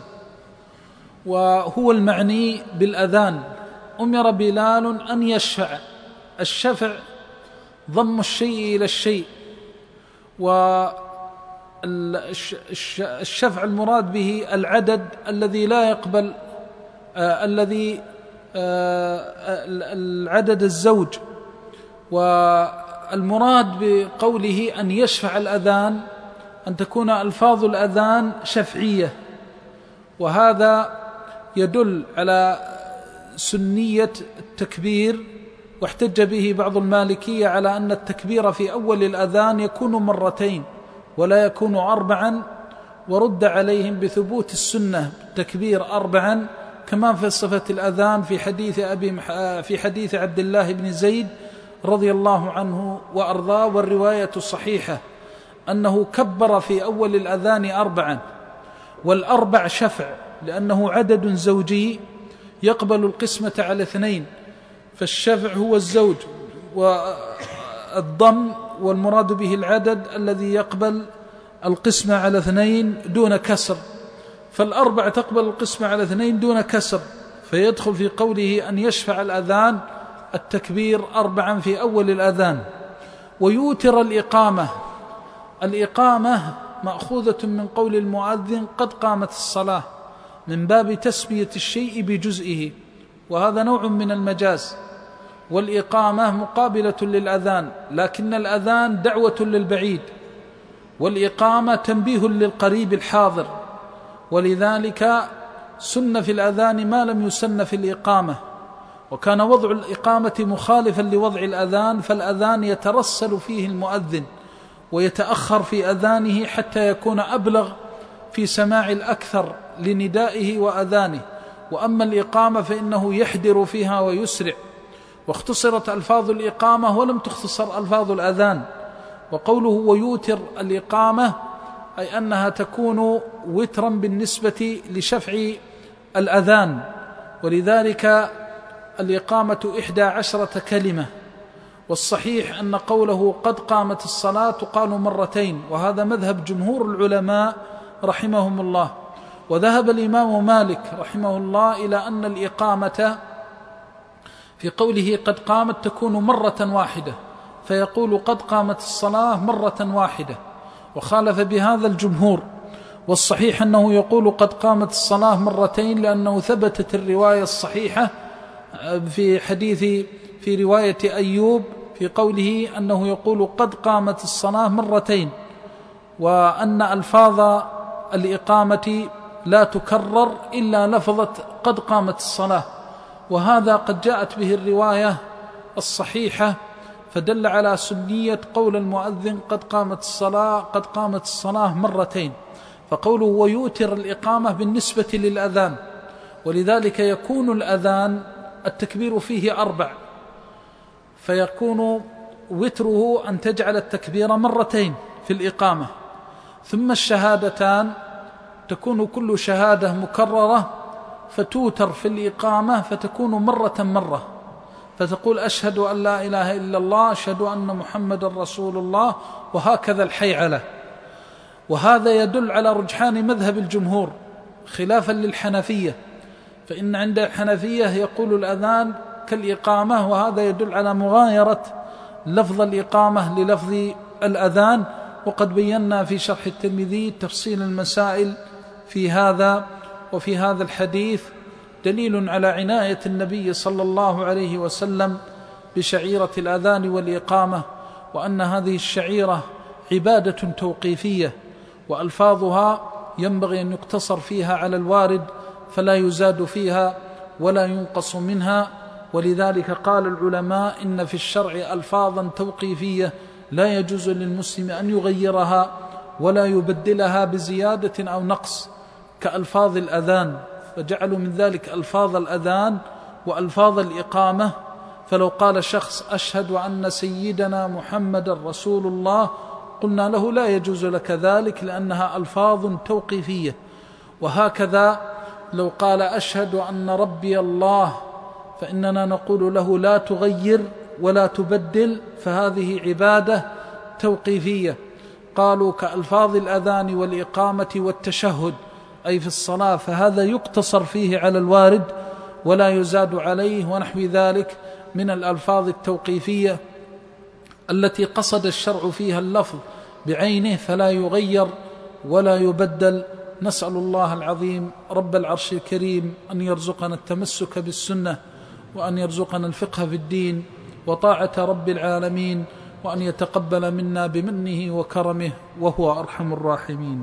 وهو المعني بالأذان. أمر بلال أن يشفع. الشفع ضم الشيء إلى الشيء، والشفع المراد به العدد الذي لا يقبل العدد الزوج. والمراد بقوله أن يشفع الأذان أن تكون ألفاظ الأذان شفعية، وهذا يدل على سنية التكبير. واحتج به بعض المالكية على أن التكبير في أول الأذان يكون مرتين ولا يكون 4، ورد عليهم بثبوت السنة التكبير 4 كما في صفة الأذان في حديث عبد الله بن زيد رضي الله عنه وأرضاه. والرواية الصحيحة أنه كبر في أول الأذان 4، والأربع شفع لأنه عدد زوجي يقبل القسمة على 2، فالشفع هو الزوج والضم والمراد به العدد الذي يقبل القسمة على 2 دون كسر، فالأربع تقبل القسمة على 2 دون كسر، فيدخل في قوله أن يشفع الأذان التكبير 4 في أول الأذان. ويوتر الإقامة مأخوذة من قول المؤذن قد قامت الصلاة، من باب تسمية الشيء بجزئه، وهذا نوع من المجاز. والإقامة مقابلة للأذان، لكن الأذان دعوة للبعيد، والإقامة تنبيه للقريب الحاضر، ولذلك سن في الأذان ما لم يسن في الإقامة. وكان وضع الإقامة مخالفا لوضع الأذان، فالأذان يترسل فيه المؤذن ويتأخر في أذانه حتى يكون أبلغ في سماع الأكثر لندائه وأذانه، وأما الإقامة فإنه يحدر فيها ويسرع. واختصرت ألفاظ الإقامة ولم تختصر ألفاظ الأذان. وقوله ويوتر الإقامة أي أنها تكون وترا بالنسبة لشفع الأذان، ولذلك الإقامة 11 كلمة. والصحيح أن قوله قد قامت الصلاة تقال 2 مرة، وهذا مذهب جمهور العلماء رحمهم الله. وذهب الإمام مالك رحمه الله إلى أن الإقامة في قوله قد قامت تكون 1 مرة، فيقول قد قامت الصلاة 1 مرة، وخالف بهذا الجمهور. والصحيح أنه يقول قد قامت الصلاة 2 مرة، لأنه ثبتت الرواية الصحيحة في رواية أيوب في قوله أنه يقول قد قامت الصلاة 2 مرة، وأن ألفاظ الإقامة لا تكرر إلا لفظة قد قامت الصلاة، وهذا قد جاءت به الرواية الصحيحة، فدل على سنية قول المؤذن قد قامت الصلاة 2 مرة. فقوله ويوتر الإقامة بالنسبة للأذان، ولذلك يكون الأذان التكبير فيه 4، فيكون وتره أن تجعل التكبير 2 مرة في الإقامة، ثم الشهادتان تكون كل شهادة مكررة فتوتر في الإقامة فتكون 1 مرة، فتقول أشهد أن لا إله إلا الله، أشهد أن محمد رسول الله، وهكذا الحيعلة. وهذا يدل على رجحان مذهب الجمهور خلافا للحنفية، فإن عند الحنفية يقول الأذان كالإقامة، وهذا يدل على مغايرة لفظ الإقامة للفظ الأذان. وقد بينا في شرح الترمذي تفصيل المسائل في هذا. وفي هذا الحديث دليل على عناية النبي صلى الله عليه وسلم بشعيرة الأذان والإقامة، وأن هذه الشعيرة عبادة توقيفية، وألفاظها ينبغي أن يقتصر فيها على الوارد فلا يزاد فيها ولا ينقص منها. ولذلك قال العلماء إن في الشرع ألفاظا توقيفية لا يجوز للمسلم أن يغيرها ولا يبدلها بزيادة أو نقص، كألفاظ الأذان، فجعلوا من ذلك ألفاظ الأذان وألفاظ الإقامة. فلو قال شخص أشهد أن سيدنا محمد رسول الله، قلنا له لا يجوز لك ذلك لأنها ألفاظ توقيفية. وهكذا لو قال أشهد أن ربي الله، فإننا نقول له لا تغير ولا تبدل، فهذه عبادة توقيفية. قالوا كألفاظ الأذان والإقامة والتشهد أي في الصلاة، فهذا يقتصر فيه على الوارد ولا يزاد عليه، ونحو ذلك من الألفاظ التوقيفية التي قصد الشرع فيها اللفظ بعينه فلا يغير ولا يبدل. نسأل الله العظيم رب العرش الكريم أن يرزقنا التمسك بالسنة، وأن يرزقنا الفقه في الدين وطاعة رب العالمين، وأن يتقبل منا بمنه وكرمه وهو أرحم الراحمين.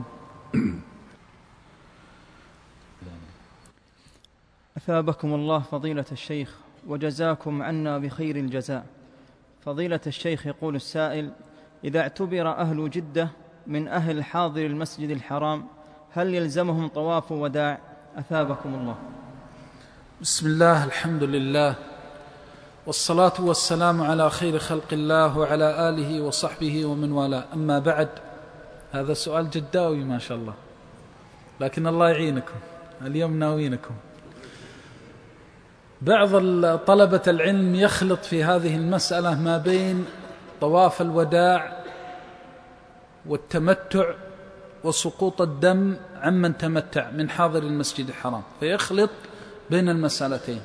أثابكم الله فضيلة الشيخ وجزاكم عنا بخير الجزاء. فضيلة الشيخ، يقول السائل: إذا اعتبر أهل جدة من أهل حاضر المسجد الحرام هل يلزمهم طواف وداع؟ أثابكم الله. بسم الله، الحمد لله، والصلاة والسلام على خير خلق الله وعلى آله وصحبه ومن والاه. أما بعد، هذا سؤال جداوي ما شاء الله، لكن الله يعينكم، اليوم ناوينكم. بعض طلبة العلم يخلط في هذه المسألة ما بين طواف الوداع والتمتع وسقوط الدم عمن تمتع من حاضر المسجد الحرام، فيخلط بين المسألتين.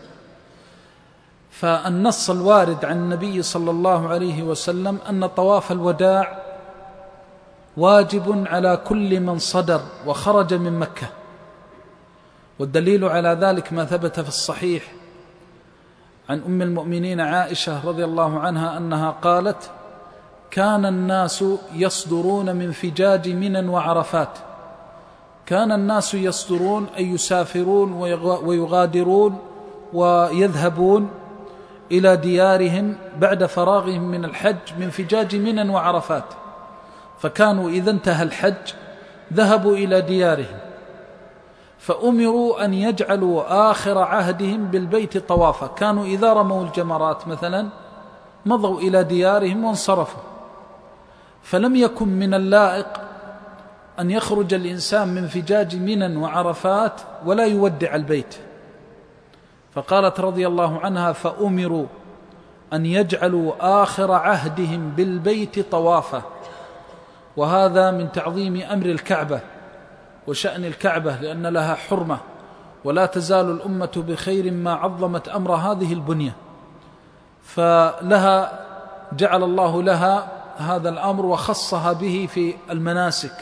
فالنص الوارد عن النبي صلى الله عليه وسلم أن طواف الوداع واجب على كل من صدر وخرج من مكة، والدليل على ذلك ما ثبت في الصحيح عن أم المؤمنين عائشة رضي الله عنها أنها قالت: كان الناس يصدرون من فجاج منى وعرفات. كان الناس يصدرون أي يسافرون ويغادرون ويذهبون إلى ديارهم بعد فراغهم من الحج من فجاج منى وعرفات، فكانوا إذا انتهى الحج ذهبوا إلى ديارهم، فأمروا أن يجعلوا آخر عهدهم بالبيت طوافا. كانوا إذا رموا الجمرات مثلا مضوا إلى ديارهم وانصرفوا، فلم يكن من اللائق أن يخرج الإنسان من فجاج منى وعرفات ولا يودع البيت، فقالت رضي الله عنها: فأمروا أن يجعلوا آخر عهدهم بالبيت طوافا. وهذا من تعظيم أمر الكعبة وشأن الكعبة، لأن لها حرمة، ولا تزال الأمة بخير ما عظمت أمر هذه البنية، فلها جعل الله لها هذا الأمر وخصها به في المناسك،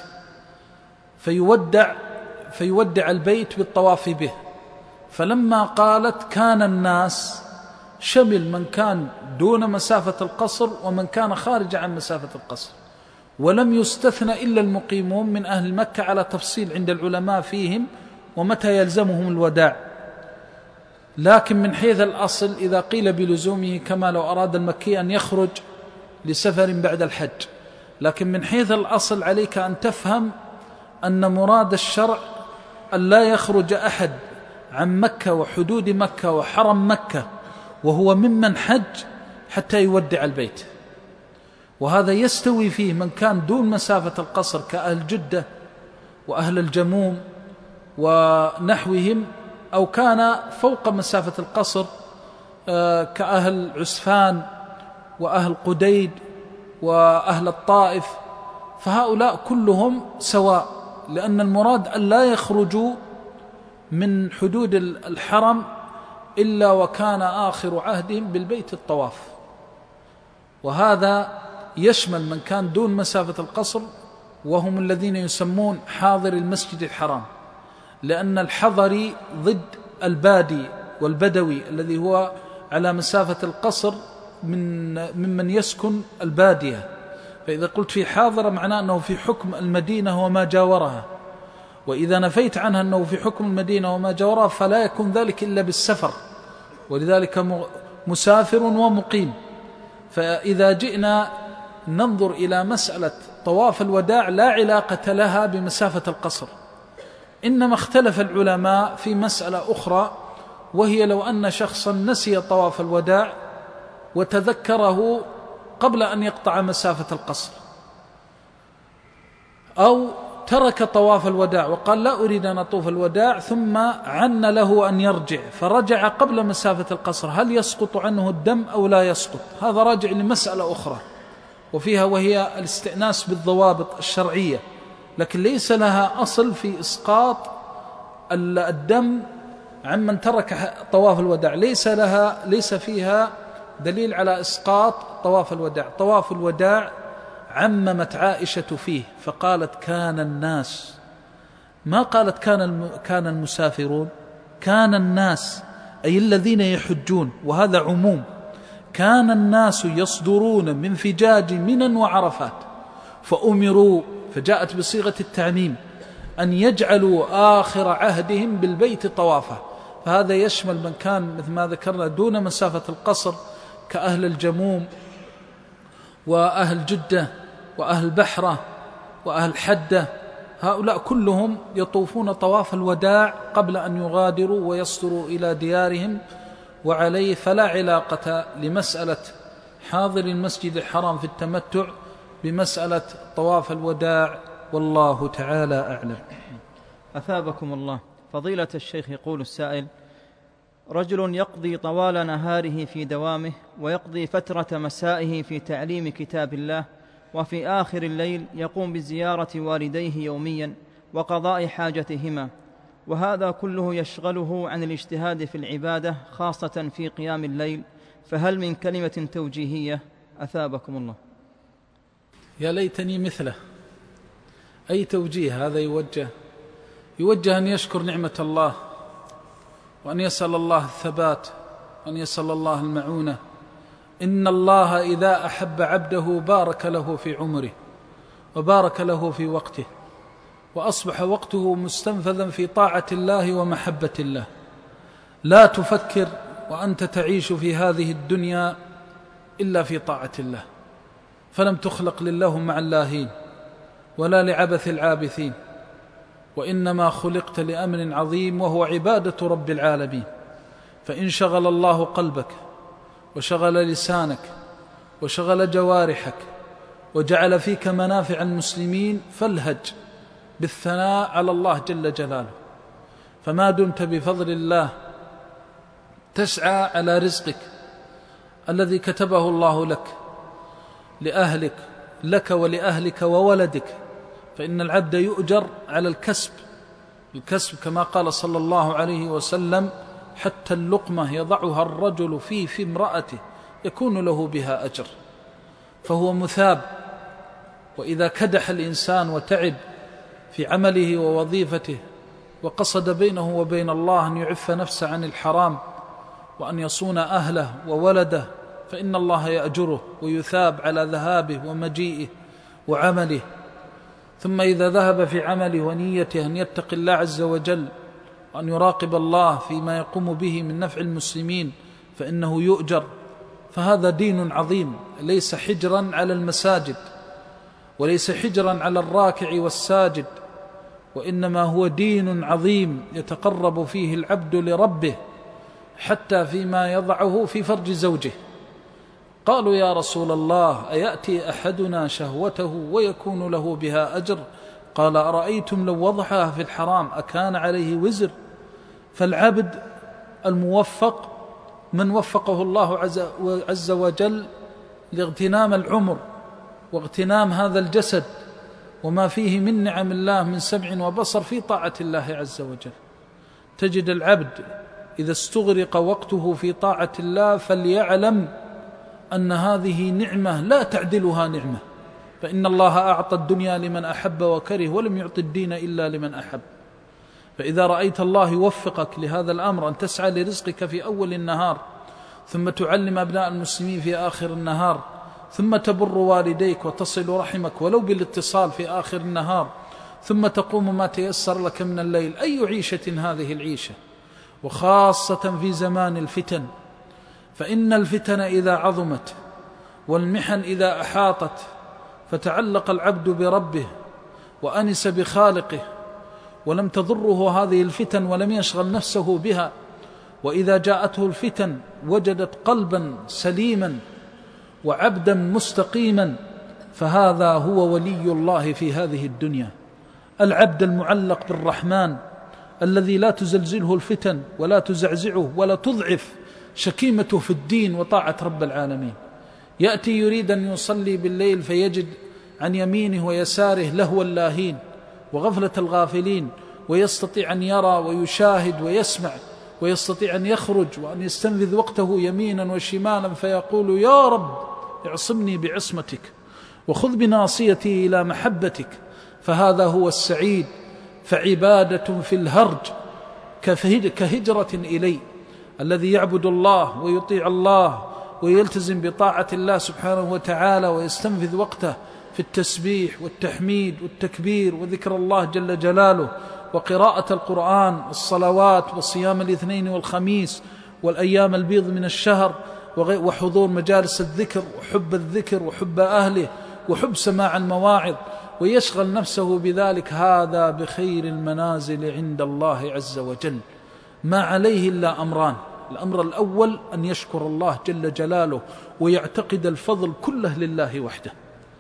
فيودع البيت بالطواف به. فلما قالت كان الناس شمل من كان دون مسافة القصر ومن كان خارج عن مسافة القصر، ولم يستثنى إلا المقيمون من أهل مكة على تفصيل عند العلماء فيهم ومتى يلزمهم الوداع. لكن من حيث الأصل إذا قيل بلزومه كما لو أراد المكي أن يخرج لسفر بعد الحج، لكن من حيث الأصل عليك أن تفهم أن مراد الشرع أن لا يخرج أحد عن مكة وحدود مكة وحرم مكة وهو ممن حج حتى يودع البيت. وهذا يستوي فيه من كان دون مسافة القصر كأهل جدة وأهل الجموم ونحوهم، أو كان فوق مسافة القصر كأهل عسفان وأهل قديد وأهل الطائف، فهؤلاء كلهم سواء، لأن المراد أن لا يخرجوا من حدود الحرم إلا وكان آخر عهدهم بالبيت الطواف. وهذا يشمل من كان دون مسافة القصر وهم الذين يسمون حاضر المسجد الحرام، لأن الحضري ضد البادي والبدوي الذي هو على مسافة القصر ممن يسكن البادية. فإذا قلت في حاضر معناه أنه في حكم المدينة وما جاورها، وإذا نفيت عنها أنه في حكم المدينة وما جاورها فلا يكون ذلك إلا بالسفر، ولذلك مسافر ومقيم. فإذا جئنا ننظر إلى مسألة طواف الوداع لا علاقة لها بمسافة القصر، إنما اختلف العلماء في مسألة أخرى، وهي لو أن شخصا نسي طواف الوداع وتذكره قبل أن يقطع مسافة القصر، أو ترك طواف الوداع وقال لا أريد أن أطوف الوداع ثم عن له أن يرجع فرجع قبل مسافة القصر، هل يسقط عنه الدم أو لا يسقط؟ هذا راجع لمسألة أخرى وفيها وهي الاستئناس بالضوابط الشرعية، لكن ليس لها أصل في إسقاط الدم عمن ترك طواف الوداع، ليس فيها دليل على إسقاط طواف الوداع. طواف الوداع عممت عائشة فيه فقالت كان الناس، ما قالت كان المسافرون، كان الناس أي الذين يحجون، وهذا عموم. كان الناس يصدرون من فجاج منى وعرفات، فأمروا، فجاءت بصيغة التعميم، أن يجعلوا آخر عهدهم بالبيت طوافا. فهذا يشمل من كان مثل ما ذكرنا دون مسافة القصر كأهل الجموم وأهل جدة وأهل بحرة وأهل حدة، هؤلاء كلهم يطوفون طواف الوداع قبل أن يغادروا ويصدروا إلى ديارهم. وعليه فلا علاقة لمسألة حاضر المسجد الحرام في التمتع بمسألة طواف الوداع، والله تعالى أعلم. أثابكم الله. فضيلة الشيخ، يقول السائل: رجل يقضي طوال نهاره في دوامه، ويقضي فترة مسائه في تعليم كتاب الله، وفي آخر الليل يقوم بزيارة والديه يوميا وقضاء حاجتهما، وهذا كله يشغله عن الاجتهاد في العبادة خاصة في قيام الليل، فهل من كلمة توجيهية؟ أثابكم الله. يا ليتني مثله. أي توجيه هذا يوجه أن يشكر نعمة الله، وأن يسأل الله الثبات، وأن يسأل الله المعونة. إن الله إذا أحب عبده بارك له في عمره وبارك له في وقته، وأصبح وقته مستنفذا في طاعة الله ومحبة الله. لا تفكر وأنت تعيش في هذه الدنيا إلا في طاعة الله، فلم تخلق لله مع اللاهين ولا لعبث العابثين، وإنما خلقت لأمر عظيم وهو عبادة رب العالمين. فإن شغل الله قلبك وشغل لسانك وشغل جوارحك وجعل فيك منافع المسلمين، فالهج بالثناء على الله جل جلاله. فما دمت بفضل الله تسعى على رزقك الذي كتبه الله لك لأهلك، لك ولأهلك وولدك، فإن العبد يؤجر على الكسب كما قال صلى الله عليه وسلم: حتى اللقمة يضعها الرجل في امرأته يكون له بها أجر، فهو مثاب. وإذا كدح الإنسان وتعب في عمله ووظيفته وقصد بينه وبين الله أن يعف نفسه عن الحرام وأن يصون أهله وولده، فإن الله يأجره ويثاب على ذهابه ومجيئه وعمله. ثم إذا ذهب في عمله ونيته أن يتقي الله عز وجل وأن يراقب الله فيما يقوم به من نفع المسلمين، فإنه يؤجر. فهذا دين عظيم، ليس حجرا على المساجد وليس حجرا على الراكع والساجد، وإنما هو دين عظيم يتقرب فيه العبد لربه حتى فيما يضعه في فرج زوجه. قالوا: يا رسول الله، أيأتي أحدنا شهوته ويكون له بها أجر؟ قال: أرأيتم لو وضعها في الحرام أكان عليه وزر؟ فالعبد الموفق من وفقه الله عز وجل لاغتنام العمر واغتنام هذا الجسد وما فيه من نعم الله من سمع وبصر في طاعة الله عز وجل. تجد العبد إذا استغرق وقته في طاعة الله فليعلم أن هذه نعمة لا تعدلها نعمة، فإن الله أعطى الدنيا لمن أحب وكره، ولم يعطي الدين إلا لمن أحب. فإذا رأيت الله يوفقك لهذا الأمر أن تسعى لرزقك في أول النهار، ثم تعلم أبناء المسلمين في آخر النهار، ثم تبر والديك وتصل رحمك ولو بالاتصال في آخر النهار، ثم تقوم ما تيسر لك من الليل، أي عيشة هذه العيشة؟ وخاصة في زمان الفتن، فإن الفتن إذا عظمت والمحن إذا أحاطت فتعلق العبد بربه وأنس بخالقه ولم تضره هذه الفتن ولم يشغل نفسه بها، وإذا جاءته الفتن وجدت قلبا سليما وعبدا مستقيما، فهذا هو ولي الله في هذه الدنيا. العبد المعلق بالرحمن الذي لا تزلزله الفتن ولا تزعزعه ولا تضعف شكيمته في الدين وطاعة رب العالمين. يأتي يريد أن يصلي بالليل فيجد عن يمينه ويساره لهو اللاهين وغفلة الغافلين، ويستطيع أن يرى ويشاهد ويسمع، ويستطيع أن يخرج وأن يستنفذ وقته يمينا وشمالا فيقول: يا رب اعصمني بعصمتك وخذ بناصيتي إلى محبتك. فهذا هو السعيد. فعبادة في الهرج كهجرة إلي. الذي يعبد الله ويطيع الله ويلتزم بطاعة الله سبحانه وتعالى ويستنفذ وقته في التسبيح والتحميد والتكبير وذكر الله جل جلاله وقراءة القرآن والصلوات وصيام الاثنين والخميس والأيام البيض من الشهر وحضور مجالس الذكر وحب أهله وحب سماع المواعظ، ويشغل نفسه بذلك، هذا بخير المنازل عند الله عز وجل. ما عليه إلا أمران: الأمر الأول أن يشكر الله جل جلاله ويعتقد الفضل كله لله وحده.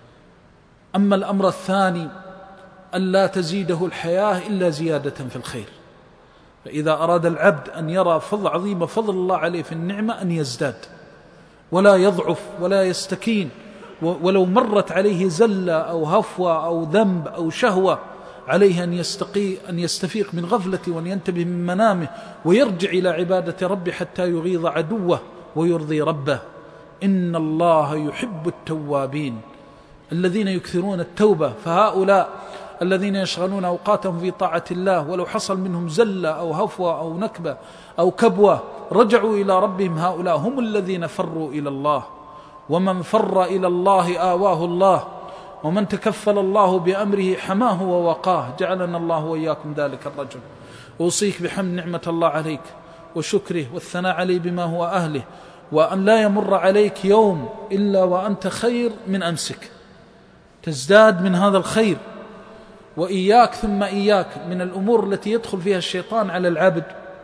أما الأمر الثاني أن لا تزيده الحياة إلا زيادة في الخير، فإذا أراد العبد أن يرى فضل عظيم فضل الله عليه في النعمة أن يزداد ولا يضعف ولا يستكين، ولو مرت عليه زلة أو هفوة أو ذنب أو شهوة عليه أن يستفيق من غفلته وأن ينتبه من منامه ويرجع إلى عبادة ربه حتى يغيظ عدوه ويرضي ربه. إن الله يحب التوابين الذين يكثرون التوبة، فهؤلاء الذين يشغلون أوقاتهم في طاعة الله ولو حصل منهم زلة أو هفوة أو نكبة أو كبوة رجعوا إلى ربهم، هؤلاء هم الذين فروا إلى الله. ومن فر إلى الله آواه الله، ومن تكفل الله بأمره حماه ووقاه. جعلنا الله وإياكم ذلك الرجل. أوصيك بحمد نعمة الله عليك وشكره والثناء عليه بما هو أهله، وأن لا يمر عليك يوم إلا وأنت خير من أمسك، تزداد من هذا الخير. وإياك ثم إياك من الأمور التي يدخل فيها الشيطان على العبد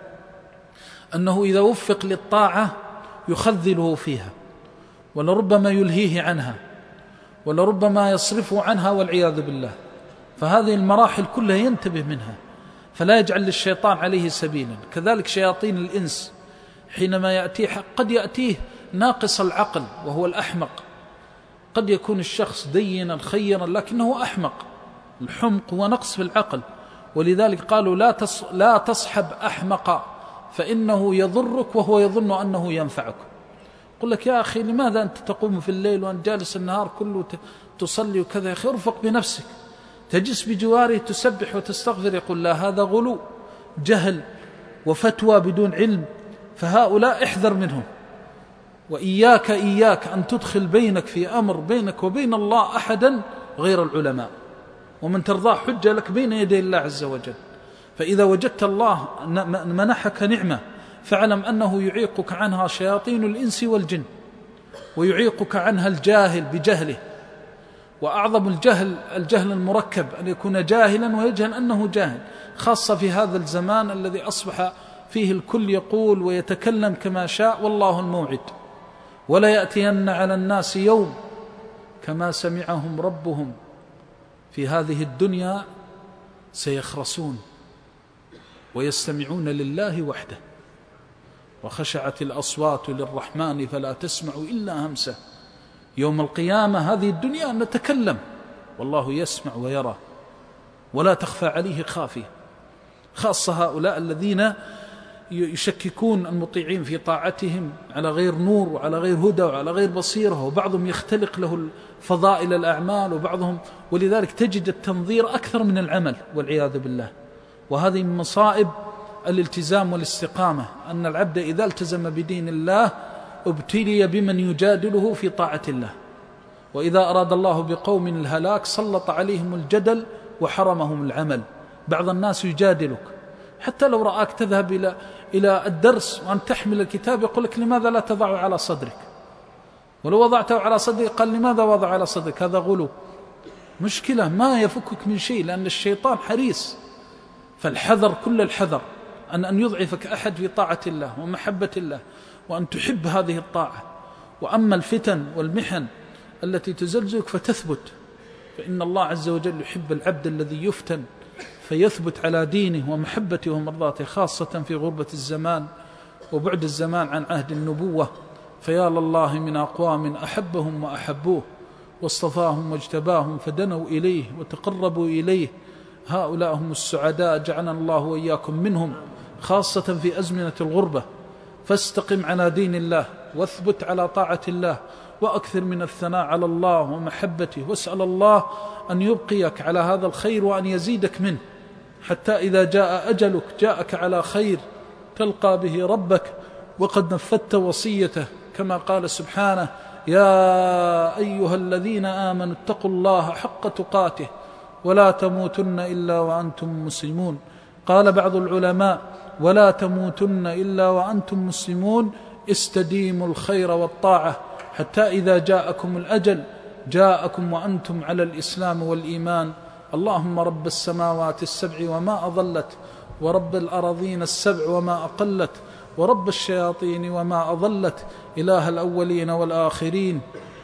أنه إذا وفق للطاعة يخذله فيها، ولربما يلهيه عنها، ولربما يصرفه عنها والعياذ بالله. فهذه المراحل كلها ينتبه منها، فلا يجعل للشيطان عليه سبيلا. كذلك شياطين الإنس حينما يأتيه قد يأتيه ناقص العقل وهو الأحمق، قد يكون الشخص دينا خيرا لكنه أحمق. الحمق هو نقص في العقل، ولذلك قالوا لا تصحب أحمق فإنه يضرك وهو يظن أنه ينفعك. قل لك يا أخي لماذا أنت تقوم في الليل وأنت جالس النهار كله تصلي وكذا؟ يا أخي ارفق بنفسك، تجلس بجواره تسبح وتستغفر. يقول لا، هذا غلو، جهل وفتوى بدون علم، فهؤلاء احذر منهم. وإياك أن تدخل بينك في أمر بينك وبين الله أحدا غير العلماء، ومن ترضاه حجة لك بين يدي الله عز وجل. فإذا وجدت الله منحك نعمة فاعلم أنه يعيقك عنها شياطين الإنس والجن، ويعيقك عنها الجاهل بجهله. وأعظم الجهل المركب، أن يكون جاهلا ويجهل أنه جاهل، خاصة في هذا الزمان الذي أصبح فيه الكل يقول ويتكلم كما شاء. والله الموعد، ولا يأتين على الناس يوم كما سمعهم ربهم في هذه الدنيا سيخرسون ويستمعون لله وحده، وخشعت الأصوات للرحمن فلا تسمع إلا همسه. يوم القيامة هذه الدنيا نتكلم والله يسمع ويرى ولا تخفى عليه خافية، خاصة هؤلاء الذين يشككون المطيعين في طاعتهم على غير نور وعلى غير هدى وعلى غير بصيرة، وبعضهم يختلق له فضائل الأعمال وبعضهم، ولذلك تجد التنظير أكثر من العمل والعياذ بالله. وهذه من مصائب الالتزام والاستقامة، أن العبد إذا التزم بدين الله ابتلي بمن يجادله في طاعة الله، وإذا أراد الله بقوم الهلاك سلط عليهم الجدل وحرمهم العمل. بعض الناس يجادلك حتى لو رآك تذهب إلى الدرس وأن تحمل الكتاب يقول لك لماذا لا تضعه على صدرك، ولو وضعته على صدرك قال لماذا وضع على صدرك، هذا غلو. مشكلة ما يفكك من شيء، لأن الشيطان حريص. فالحذر كل الحذر أن يضعفك أحد في طاعة الله ومحبة الله، وأن تحب هذه الطاعة. وأما الفتن والمحن التي تزلزلك فتثبت، فإن الله عز وجل يحب العبد الذي يفتن فيثبت على دينه ومحبته ومرضاته، خاصة في غربة الزمان وبعد الزمان عن عهد النبوة. فيا لله من أقوام أحبهم وأحبوه واصطفاهم واجتباهم فدنوا إليه وتقربوا إليه، هؤلاء هم السعداء، جعلنا الله وإياكم منهم، خاصة في أزمنة الغربة. فاستقم على دين الله واثبت على طاعة الله، وأكثر من الثناء على الله ومحبته، واسأل الله أن يبقيك على هذا الخير وأن يزيدك منه، حتى إذا جاء أجلك جاءك على خير تلقى به ربك وقد نفذت وصيته، كما قال سبحانه: يا أيها الذين آمنوا اتقوا الله حق تقاته ولا تموتن إلا وأنتم مسلمون. قال بعض العلماء: ولا تموتن إلا وأنتم مسلمون، استديموا الخير والطاعة حتى إذا جاءكم الأجل جاءكم وأنتم على الإسلام والإيمان. اللهم رب السماوات السبع وما أضلت، ورب الأراضين السبع وما أقلت، ورب الشياطين وما أضلت، إله الأولين والآخرين،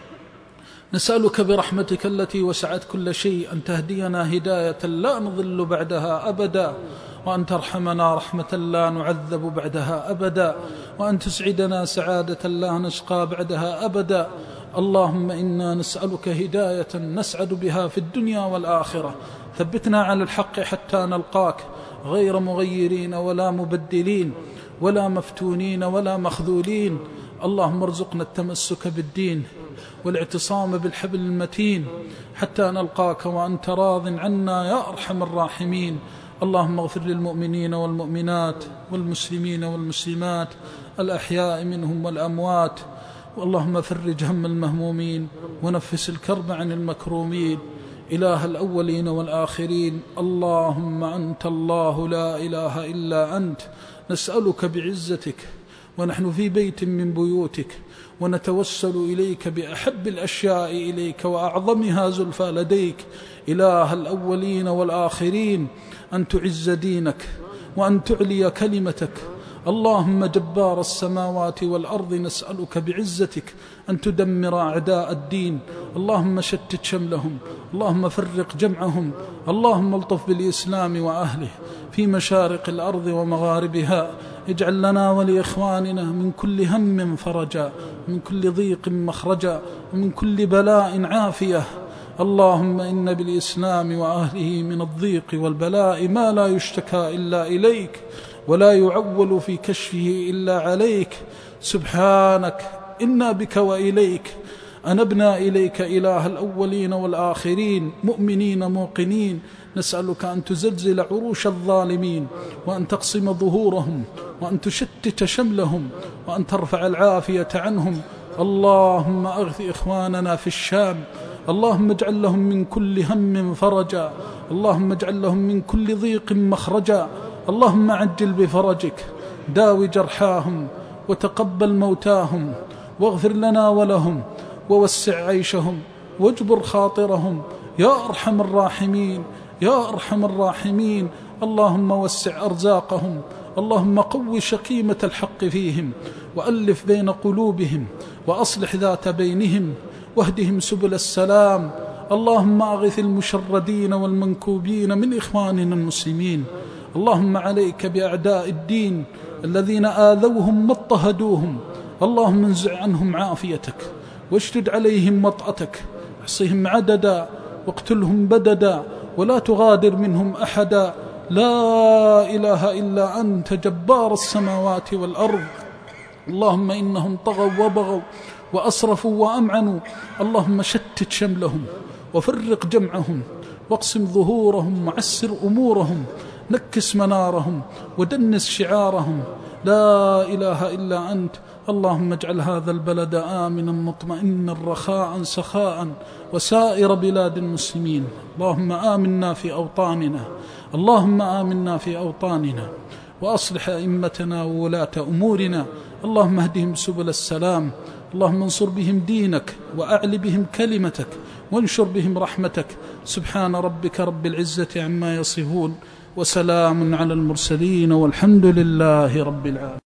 نسألك برحمتك التي وسعت كل شيء أن تهدينا هداية لا نضل بعدها أبدا. وأن ترحمنا رحمة لا نعذب بعدها أبدا، وأن تسعدنا سعادة لا نشقى بعدها أبدا. اللهم إنا نسألك هداية نسعد بها في الدنيا والآخرة، ثبتنا على الحق حتى نلقاك غير مغيرين ولا مبدلين ولا مفتونين ولا مخذولين. اللهم ارزقنا التمسك بالدين والاعتصام بالحبل المتين حتى نلقاك وأنت راض عنا يا أرحم الراحمين. اللهم اغفر للمؤمنين والمؤمنات والمسلمين والمسلمات الأحياء منهم والأموات. اللهم فرج هم المهمومين ونفس الكرب عن المكرومين. إله الأولين والآخرين، اللهم أنت الله لا إله إلا أنت، نسألك بعزتك ونحن في بيت من بيوتك ونتوسل إليك بأحب الأشياء إليك وأعظمها زلفى لديك. إله الأولين والآخرين، أن تعز دينك وأن تعلي كلمتك. اللهم جبار السماوات والأرض، نسألك بعزتك أن تدمر أعداء الدين. اللهم شتت شملهم، اللهم فرق جمعهم، اللهم الطف بالإسلام وأهله في مشارق الأرض ومغاربها. اجعل لنا ولإخواننا من كل هم فرجا، من كل ضيق مخرجا، ومن كل بلاء عافية. اللهم إن بالإسلام وأهله من الضيق والبلاء ما لا يشتكى إلا إليك، ولا يعول في كشفه إلا عليك. سبحانك إنا بك وإليك أنبنا إليك إله الأولين والآخرين، مؤمنين موقنين. نسألك أن تزلزل عروش الظالمين، وأن تقسم ظهورهم، وأن تشتت شملهم، وأن ترفع العافية عنهم. اللهم أغث إخواننا في الشام، اللهم اجعل لهم من كل هم فرجا، اللهم اجعل لهم من كل ضيق مخرجا. اللهم عجل بفرجك، داوي جرحاهم وتقبل موتاهم، واغفر لنا ولهم، ووسع عيشهم، واجبر خاطرهم يا أرحم الراحمين يا أرحم الراحمين. اللهم وسع أرزاقهم، اللهم قو شقيمة الحق فيهم، وألف بين قلوبهم، وأصلح ذات بينهم، واهدهم سبل السلام. اللهم أغث المشردين والمنكوبين من إخواننا المسلمين. اللهم عليك بأعداء الدين الذين آذوهم واضطهدوهم. اللهم انزع عنهم عافيتك، واشتد عليهم وطأتك، احصهم عددا واقتلهم بددا، ولا تغادر منهم أحدا. لا إله إلا أنت جبار السماوات والأرض. اللهم إنهم طغوا وبغوا وأسرفوا وأمعنوا. اللهم شتت شملهم وفرق جمعهم، واقسم ظهورهم وعسر أمورهم، نكس منارهم ودنس شعارهم. لا إله إلا أنت. اللهم اجعل هذا البلد آمنا مطمئنا رخاء سخاء، وسائر بلاد المسلمين. اللهم آمنا في أوطاننا، اللهم آمنا في أوطاننا، وأصلح أئمتنا وولاة أمورنا. اللهم اهدهم سبل السلام، اللهم انصر بهم دينك، وأعل بهم كلمتك، وانشر بهم رحمتك. سبحان ربك رب العزة عما يصفون، وسلام على المرسلين، والحمد لله رب العالمين.